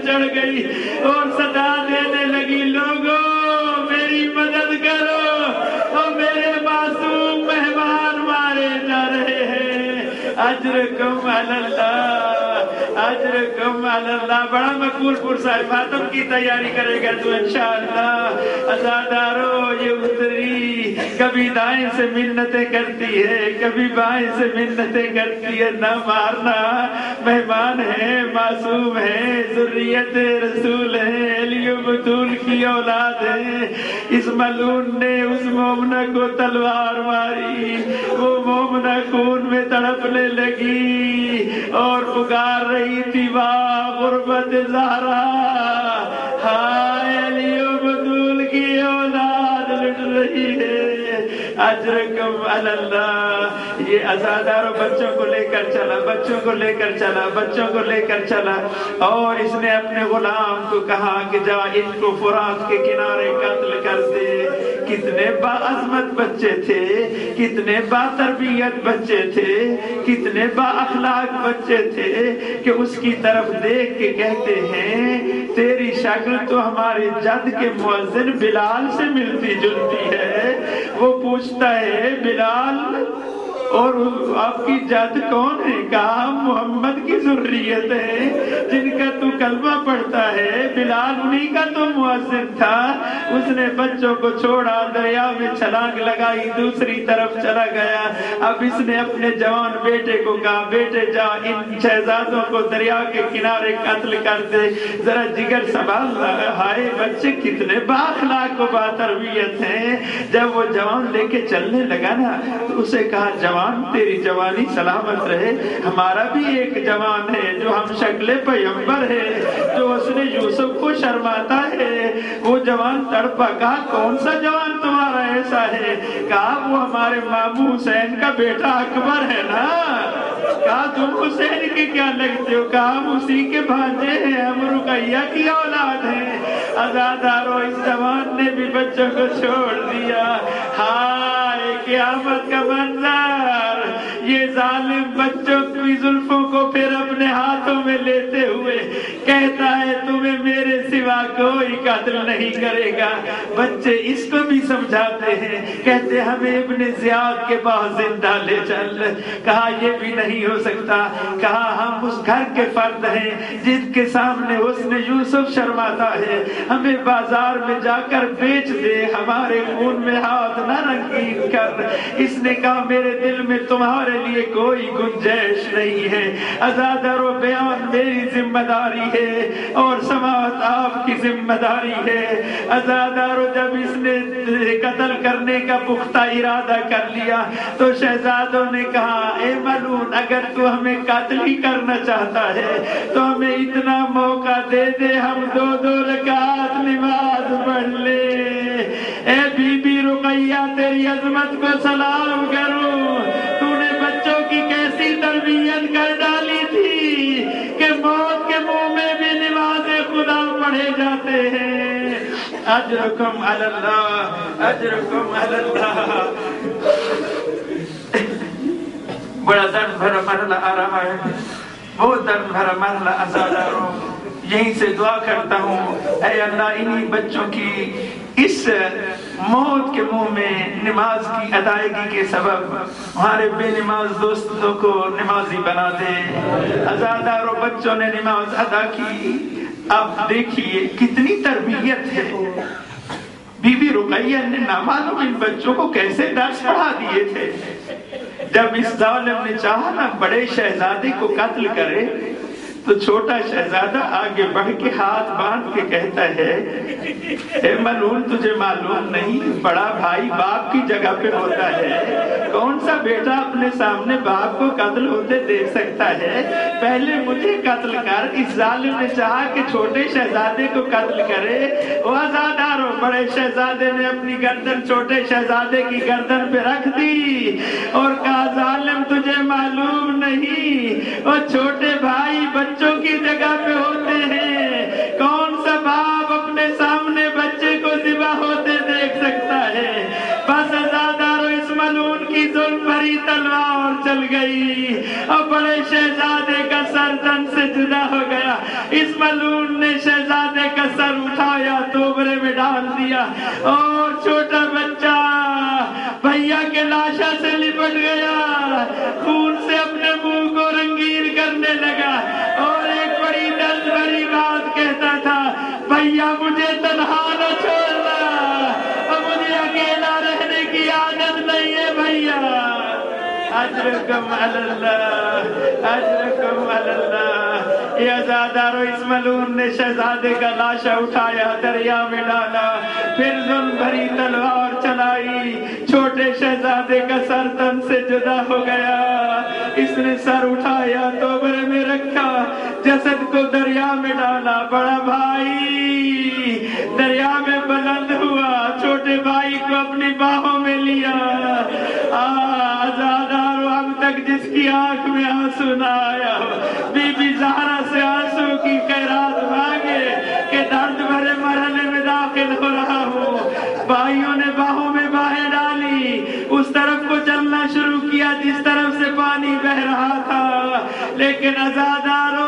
Speaker 1: چڑھ گئی اور صدا دینے لگی لوگوں میری مدد کرو اور میرے معصوم مہمان مارے جا رہے ہیں، اجرکم علی اللہ، اجرکم علی اللہ۔ بڑا مقبول پرسائے فاطم کی تیاری کرے گا تو انشاءاللہ۔ عزادارو یہ اتری کبھی دائیں سے منتیں کرتی ہے کبھی بائیں سے منتیں کرتی ہے، نہ مارنا، مہمان ہے، معصوم ہے، ذریت رسول ہے، علی و بطول کی اولاد ہے۔ اس ملعون نے اس مومنہ کو تلوار ماری، وہ مومنہ خون میں تڑپنے لگی اور پکار رہی تھی واہ غربت زہرا، ہائے علی و بطول کی اولاد لٹ رہی ہے، اجرکم علی اللہ۔ یہ عزاداروں بچوں کو لے کر چلا، بچوں کو لے کر چلا، بچوں کو لے کر چلا، اور اس نے اپنے غلام کو کہا کہ جا ان کو فرات کے کنارے قتل کر دے۔ کتنے با عظمت بچے تھے، کتنے با تربیت بچے تھے، کتنے با اخلاق بچے تھے کہ اس کی طرف دیکھ کے کہتے ہیں تیری شکل تو ہمارے جد کے مؤذن بلال سے ملتی جلتی ہے۔ وہ پوچھتا ہے بلال اور آپ کی جد کون ہے؟ کہا محمد کی ذریت ہے جن کا تو کلمہ پڑھتا ہے، بلال انہی کا تو مؤذن تھا۔ اس نے بچوں کو چھوڑا، دریا میں چھلانگ لگائی، دوسری طرف چلا گیا۔ اب اس نے اپنے جوان بیٹے کو کہا بیٹے جا ان شہزادوں کو دریا کے کنارے قتل کر دے، ذرا جگر سنبھال۔ ہائے بچے کتنے با اخلاق و با تربیت ہیں۔ جب وہ جوان لے کے چلنے لگا نا تو اسے کہا جوان تیری جوانی سلامت رہے، ہمارا بھی ایک جوان ہے جو ہم شکل پیغمبر ہے، جو اس نے یوسف کو شرماتا ہے۔ وہ جوان تڑپا، کہا کون سا جوان تمہارا ایسا ہے؟ کہا وہ ہمارے ماموں حسین کا بیٹا اکبر ہے نا۔ کہا تم حسین کے کیا لگتے ہو؟ کہا ہم اسی کے بھانجے ہیں، ہم رقیہ کی اولاد ہیں۔ عزادارو اس جوان نے بھی بچوں کو چھوڑ دیا۔ ہائے قیامت کا منظر، یہ ظالم بچوں کی زلفوں کو پھر اپنے ہاتھوں میں لیتے ہوئے کہتا ہے تمہیں میرے سوا کوئی قتل نہیں کرے گا۔ بچے اس کو بھی سمجھاتے ہیں، کہتے ہمیں ابن زیاد کے پاس زندہ لے چل۔ کہا یہ بھی نہیں ہو سکتا، کہا ہم اس گھر کے فرد ہیں جن کے سامنے حسن یوسف شرماتا ہے، ہمیں بازار میں جا کر بیچ دے، ہمارے خون میں ہاتھ نہ رنگین کر۔ اس نے کہا میرے دل میں تمہارے لیے کوئی گنجائش نہیں ہے، عزادار و بیان میری ذمہ داری ہے اور سماعت آپ کی ذمہ داری ہے۔ عزادارو جب اس نے قتل کرنے کا پختہ ارادہ کر لیا تو شہزادوں نے کہا اے ملعون اگر تو ہمیں قتل ہی کرنا چاہتا ہے تو ہمیں اتنا موقع دے دے، ہم دو دو رکعت نماز پڑھ لے۔ اے بی بی رقیہ تیری عظمت کو سلام کروں، تو نے بچوں کی کیسی تربیت کر ڈالی تھی کہ موت کے منہ میں بھی نماز خدا پڑھے جاتے ہیں۔ اجرکم علی اللہ، اجرکم علی اللہ۔ بڑا درد بھرا مرحلہ آ رہا ہے، بہت درد بھرا مرحلہ۔ عزاداروں یہیں سے دعا کرتا ہوں اے اللہ انہی بچوں کی اس موت کے منہ میں نماز کی ادائیگی کے سبب ہمارے بے نماز دوستوں کو نمازی بنا دے۔ عزاداروں بچوں نے نماز ادا کی، اب دیکھیے کتنی تربیت ہے۔ بی بی رقیہ نے نامعلوم ان بچوں کو کیسے درس پڑھا دیے تھے۔ جب اس ظالم نے چاہا نا بڑے شہزادے کو قتل کرے تو چھوٹا شہزادہ آگے بڑھ کے ہاتھ باندھ کے کہتا ہے اے ملعون تجھے معلوم نہیں بڑا بھائی باپ کی جگہ پہ ہوتا ہے، کون سا بیٹا اپنے سامنے باپ کو قتل ہوتے دیکھ سکتا ہے؟ پہلے مجھے قتل کر۔ اس ظالم نے چاہا کہ چھوٹے شہزادے کو قتل کرے۔ وہ عزادارو بڑے شہزادے نے اپنی گردن چھوٹے شہزادے کی گردن پہ رکھ دی اور کہا ظالم تجھے معلوم نہیں وہ چھوٹے بھائی بچوں کی جگہ پہ ہوتے ہیں، کون سا باپ اپنے سامنے بچے کو ذبح ہوتے دیکھ سکتا ہے؟ بس عزادارو اس ملعون کی ظلم بھری تلوار چل گئی اور بڑے شہزادے کا سر تن سے جدا ہو گیا۔ اس ملعون نے सर उठाया, तोबरे में डाल दिया और छोटा बच्चा भैया के लाशा से लिपट गया, खून से अपने मुंह को रंगीन करने लगा और एक बड़ी दर्द भरी बात कहता था, भैया मुझे तन्हा न छोड़ना, मुझे अकेला रहने की आदत नहीं है भैया। अजरकम अल्लाह, अजरकम अल्लाह। ये अज़ादारो इस मलून ने शहजादे का लाशा उठाया, दरिया में डाला, फिर जुल्म भरी तलवार चलाई, छोटे शहजादे का सर तन से जुदा हो गया। इसने सर उठाया, तोबरे में रखा, जसद को दरिया में डाला। बड़ा भाई दरिया में बुलंद हुआ, छोटे भाई को अपनी बाहों में लिया। आज़ादारो अब तक जिसकी आंख में आंसू न आया, बीबी ज़हरा से आंसू की खैरात मांगे कि दर्द भरे मरहले में दाखिल हो रहा हूँ। भाइयों ने बाहों में बाहें डाली, उस तरफ को चलना शुरू किया जिस तरफ से पानी बह रहा था, लेकिन अज़ादारो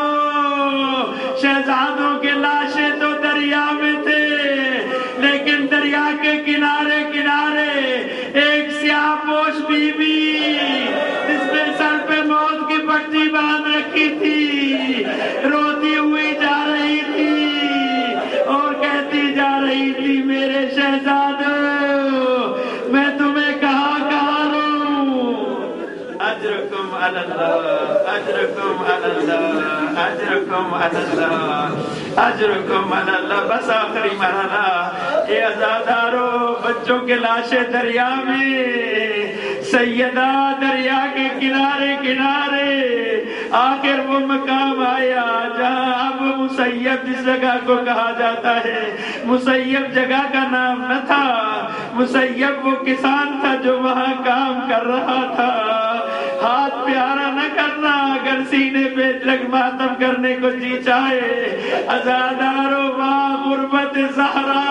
Speaker 1: शहजादों के लाशें तो दरिया में थे, लेकिन दरिया के किनारे किनारे एक स्याहपोश बीबी जिसने सर पे मौत की पट्टी बांध रखी थी, रोती हुई जा रही थी और कहती जा रही थी, मेरे शहजादो मैं तुम्हें कहाँ कहाँ रहूं। अजरकुम अल्लाह, अजरकुम अल्लाह, अजरकुम अल्लाह, अजरकुम अल्लाह। बस आखिरी मरहला, ये अज़ादारो बच्चों के लाशें दरिया में, सैयदा दरिया के किनारे किनारे। आखिर वो मकाम आया जहाँ अब मुसैयब जिस जगह को कहा जाता है, मुसैयब जगह का नाम न था, मुसैयब वो किसान था जो वहाँ काम कर रहा था। हाथ प्यारा न करना अगर सीने पे लग मातम करने को जी चाहे। अज़ादारो वहाँ गुर्बत ज़हरा।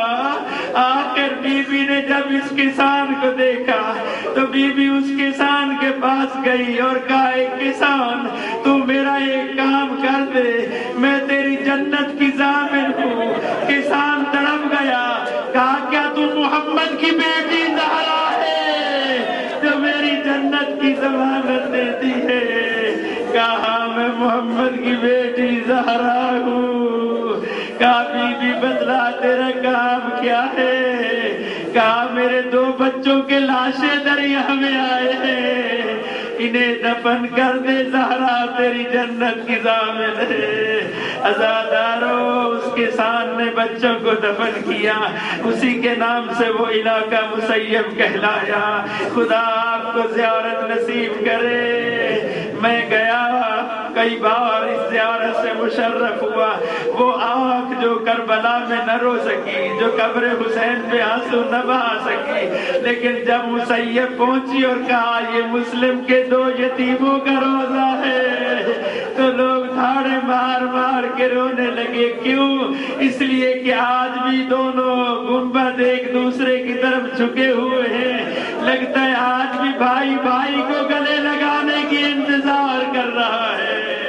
Speaker 1: आखिर बीबी ने जब इस किसान को देखा तो बीबी उस किसान के पास गई और कहा, एक किसान तू मेरा एक काम कर दे, मैं तेरी जन्नत की ज़ामिन हूँ। किसान तड़प गया, कहा क्या तू मोहम्मद की बेटी ज़हरा है जो मेरी जन्नत की ज़मानत देती है? कहा मैं मोहम्मद की बेटी ज़हरा हूँ। कहा बीबी बदला तेरा काम क्या है? कहा मेरे दो बच्चों के लाशें दरिया में आए हैं, इन्हें दफन कर दे, ज़हरा तेरी जन्नत की ज़ामिन है। अज़ादारो उस किसान ने बच्चों को दफन किया, उसी के नाम से वो इलाका मुसैयब कहलाया। खुदा आपको ज़ियारत नसीब करे। मैं गया कई बार, इस ज़ियारत से मुशर्रफ हुआ। वो आँख जो करबला में न रो सकी, जो कब्र हुसैन पे आंसू न बहा सकी, लेकिन जब मुसैयब पहुंची और कहा ये मुस्लिम के दो यतीमों का रोजा है, तो लोग धाड़े मार मार के रोने लगे। क्यों? इसलिए कि आज भी दोनों गुंबद एक दूसरे की तरफ झुके हुए हैं। लगता है आज भी भाई भाई को गले लगाने की इंतजार कर रहा है।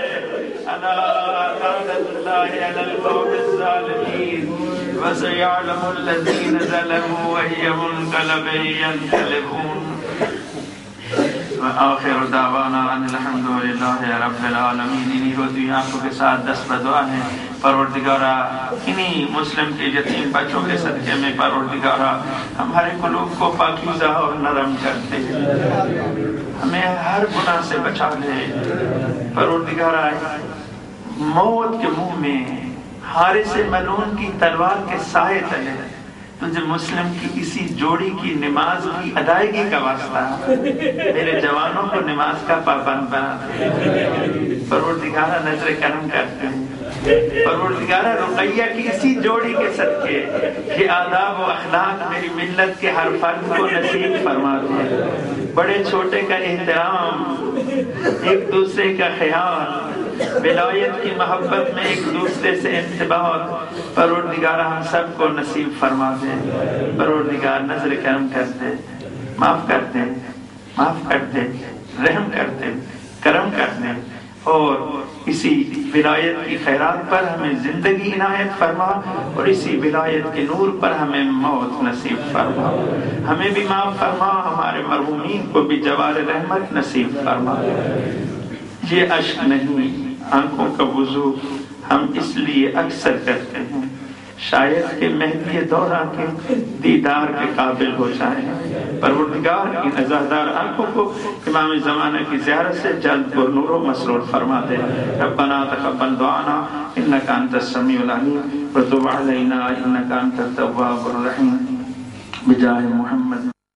Speaker 1: आखिर दावाना अल्हम्दुलिल्लाहि रब्बिल आलमीन। इन्हीं रोज़ी आंखों के साथ दस बदुआ है परवरदिगारा, इन्हीं मुस्लिम के यतीम बच्चों के सदक़े में परवरदिगारा हमारे क़ुलूब को पाकीज़ा और नरम करते, हमें हर गुनाह से बचा ले। परवरदिगारा मौत के मुंह में हारिस मलून की तलवार के साए तले तुझे मुस्लिम की इसी जोड़ी की नमाज की अदायगी का वास्ता मेरे जवानों को नमाज का पाबंद बना दे। परवरदिगारा नजर करम करते हैं। परवरदिगारा रुक़ैया की इसी जोड़ी के सदके ये आदाब व अखलाक मेरी मिल्लत के हर फर्द को नसीब फरमा दे। बड़े छोटे का एहतराम, एक दूसरे का ख्याल, विलायत की मोहब्बत में एक दूसरे से इंतबाह परवरदिगार हम सबको नसीब फरमा दे। परवरदिगार नजर करम कर दे, माफ कर दे, माफ कर दे, रहम कर दे, करम कर दे और اسی ولایت کی خیرات پر ہمیں زندگی عنایت فرما اور اسی ولایت کے نور پر ہمیں موت نصیب فرما. ہمیں بھی معاف فرما، ہمارے مرحومین کو بھی جوار رحمت نصیب فرما. یہ اشک نہیں، آنکھوں کا وضو ہم اس لیے اکثر کرتے ہیں شاید کہ مہدی دورہ کے دیدار کے قابل ہو جائیں. پروردگار کی نظردار آنکھوں کو امام زمانہ کی زیارت سے جلد پر نور و مسرور فرما دے. ربنا تقبل دعانا انک انت السمیع العلیم وتب علینا انک انت التواب الرحیم بجاہ محمد.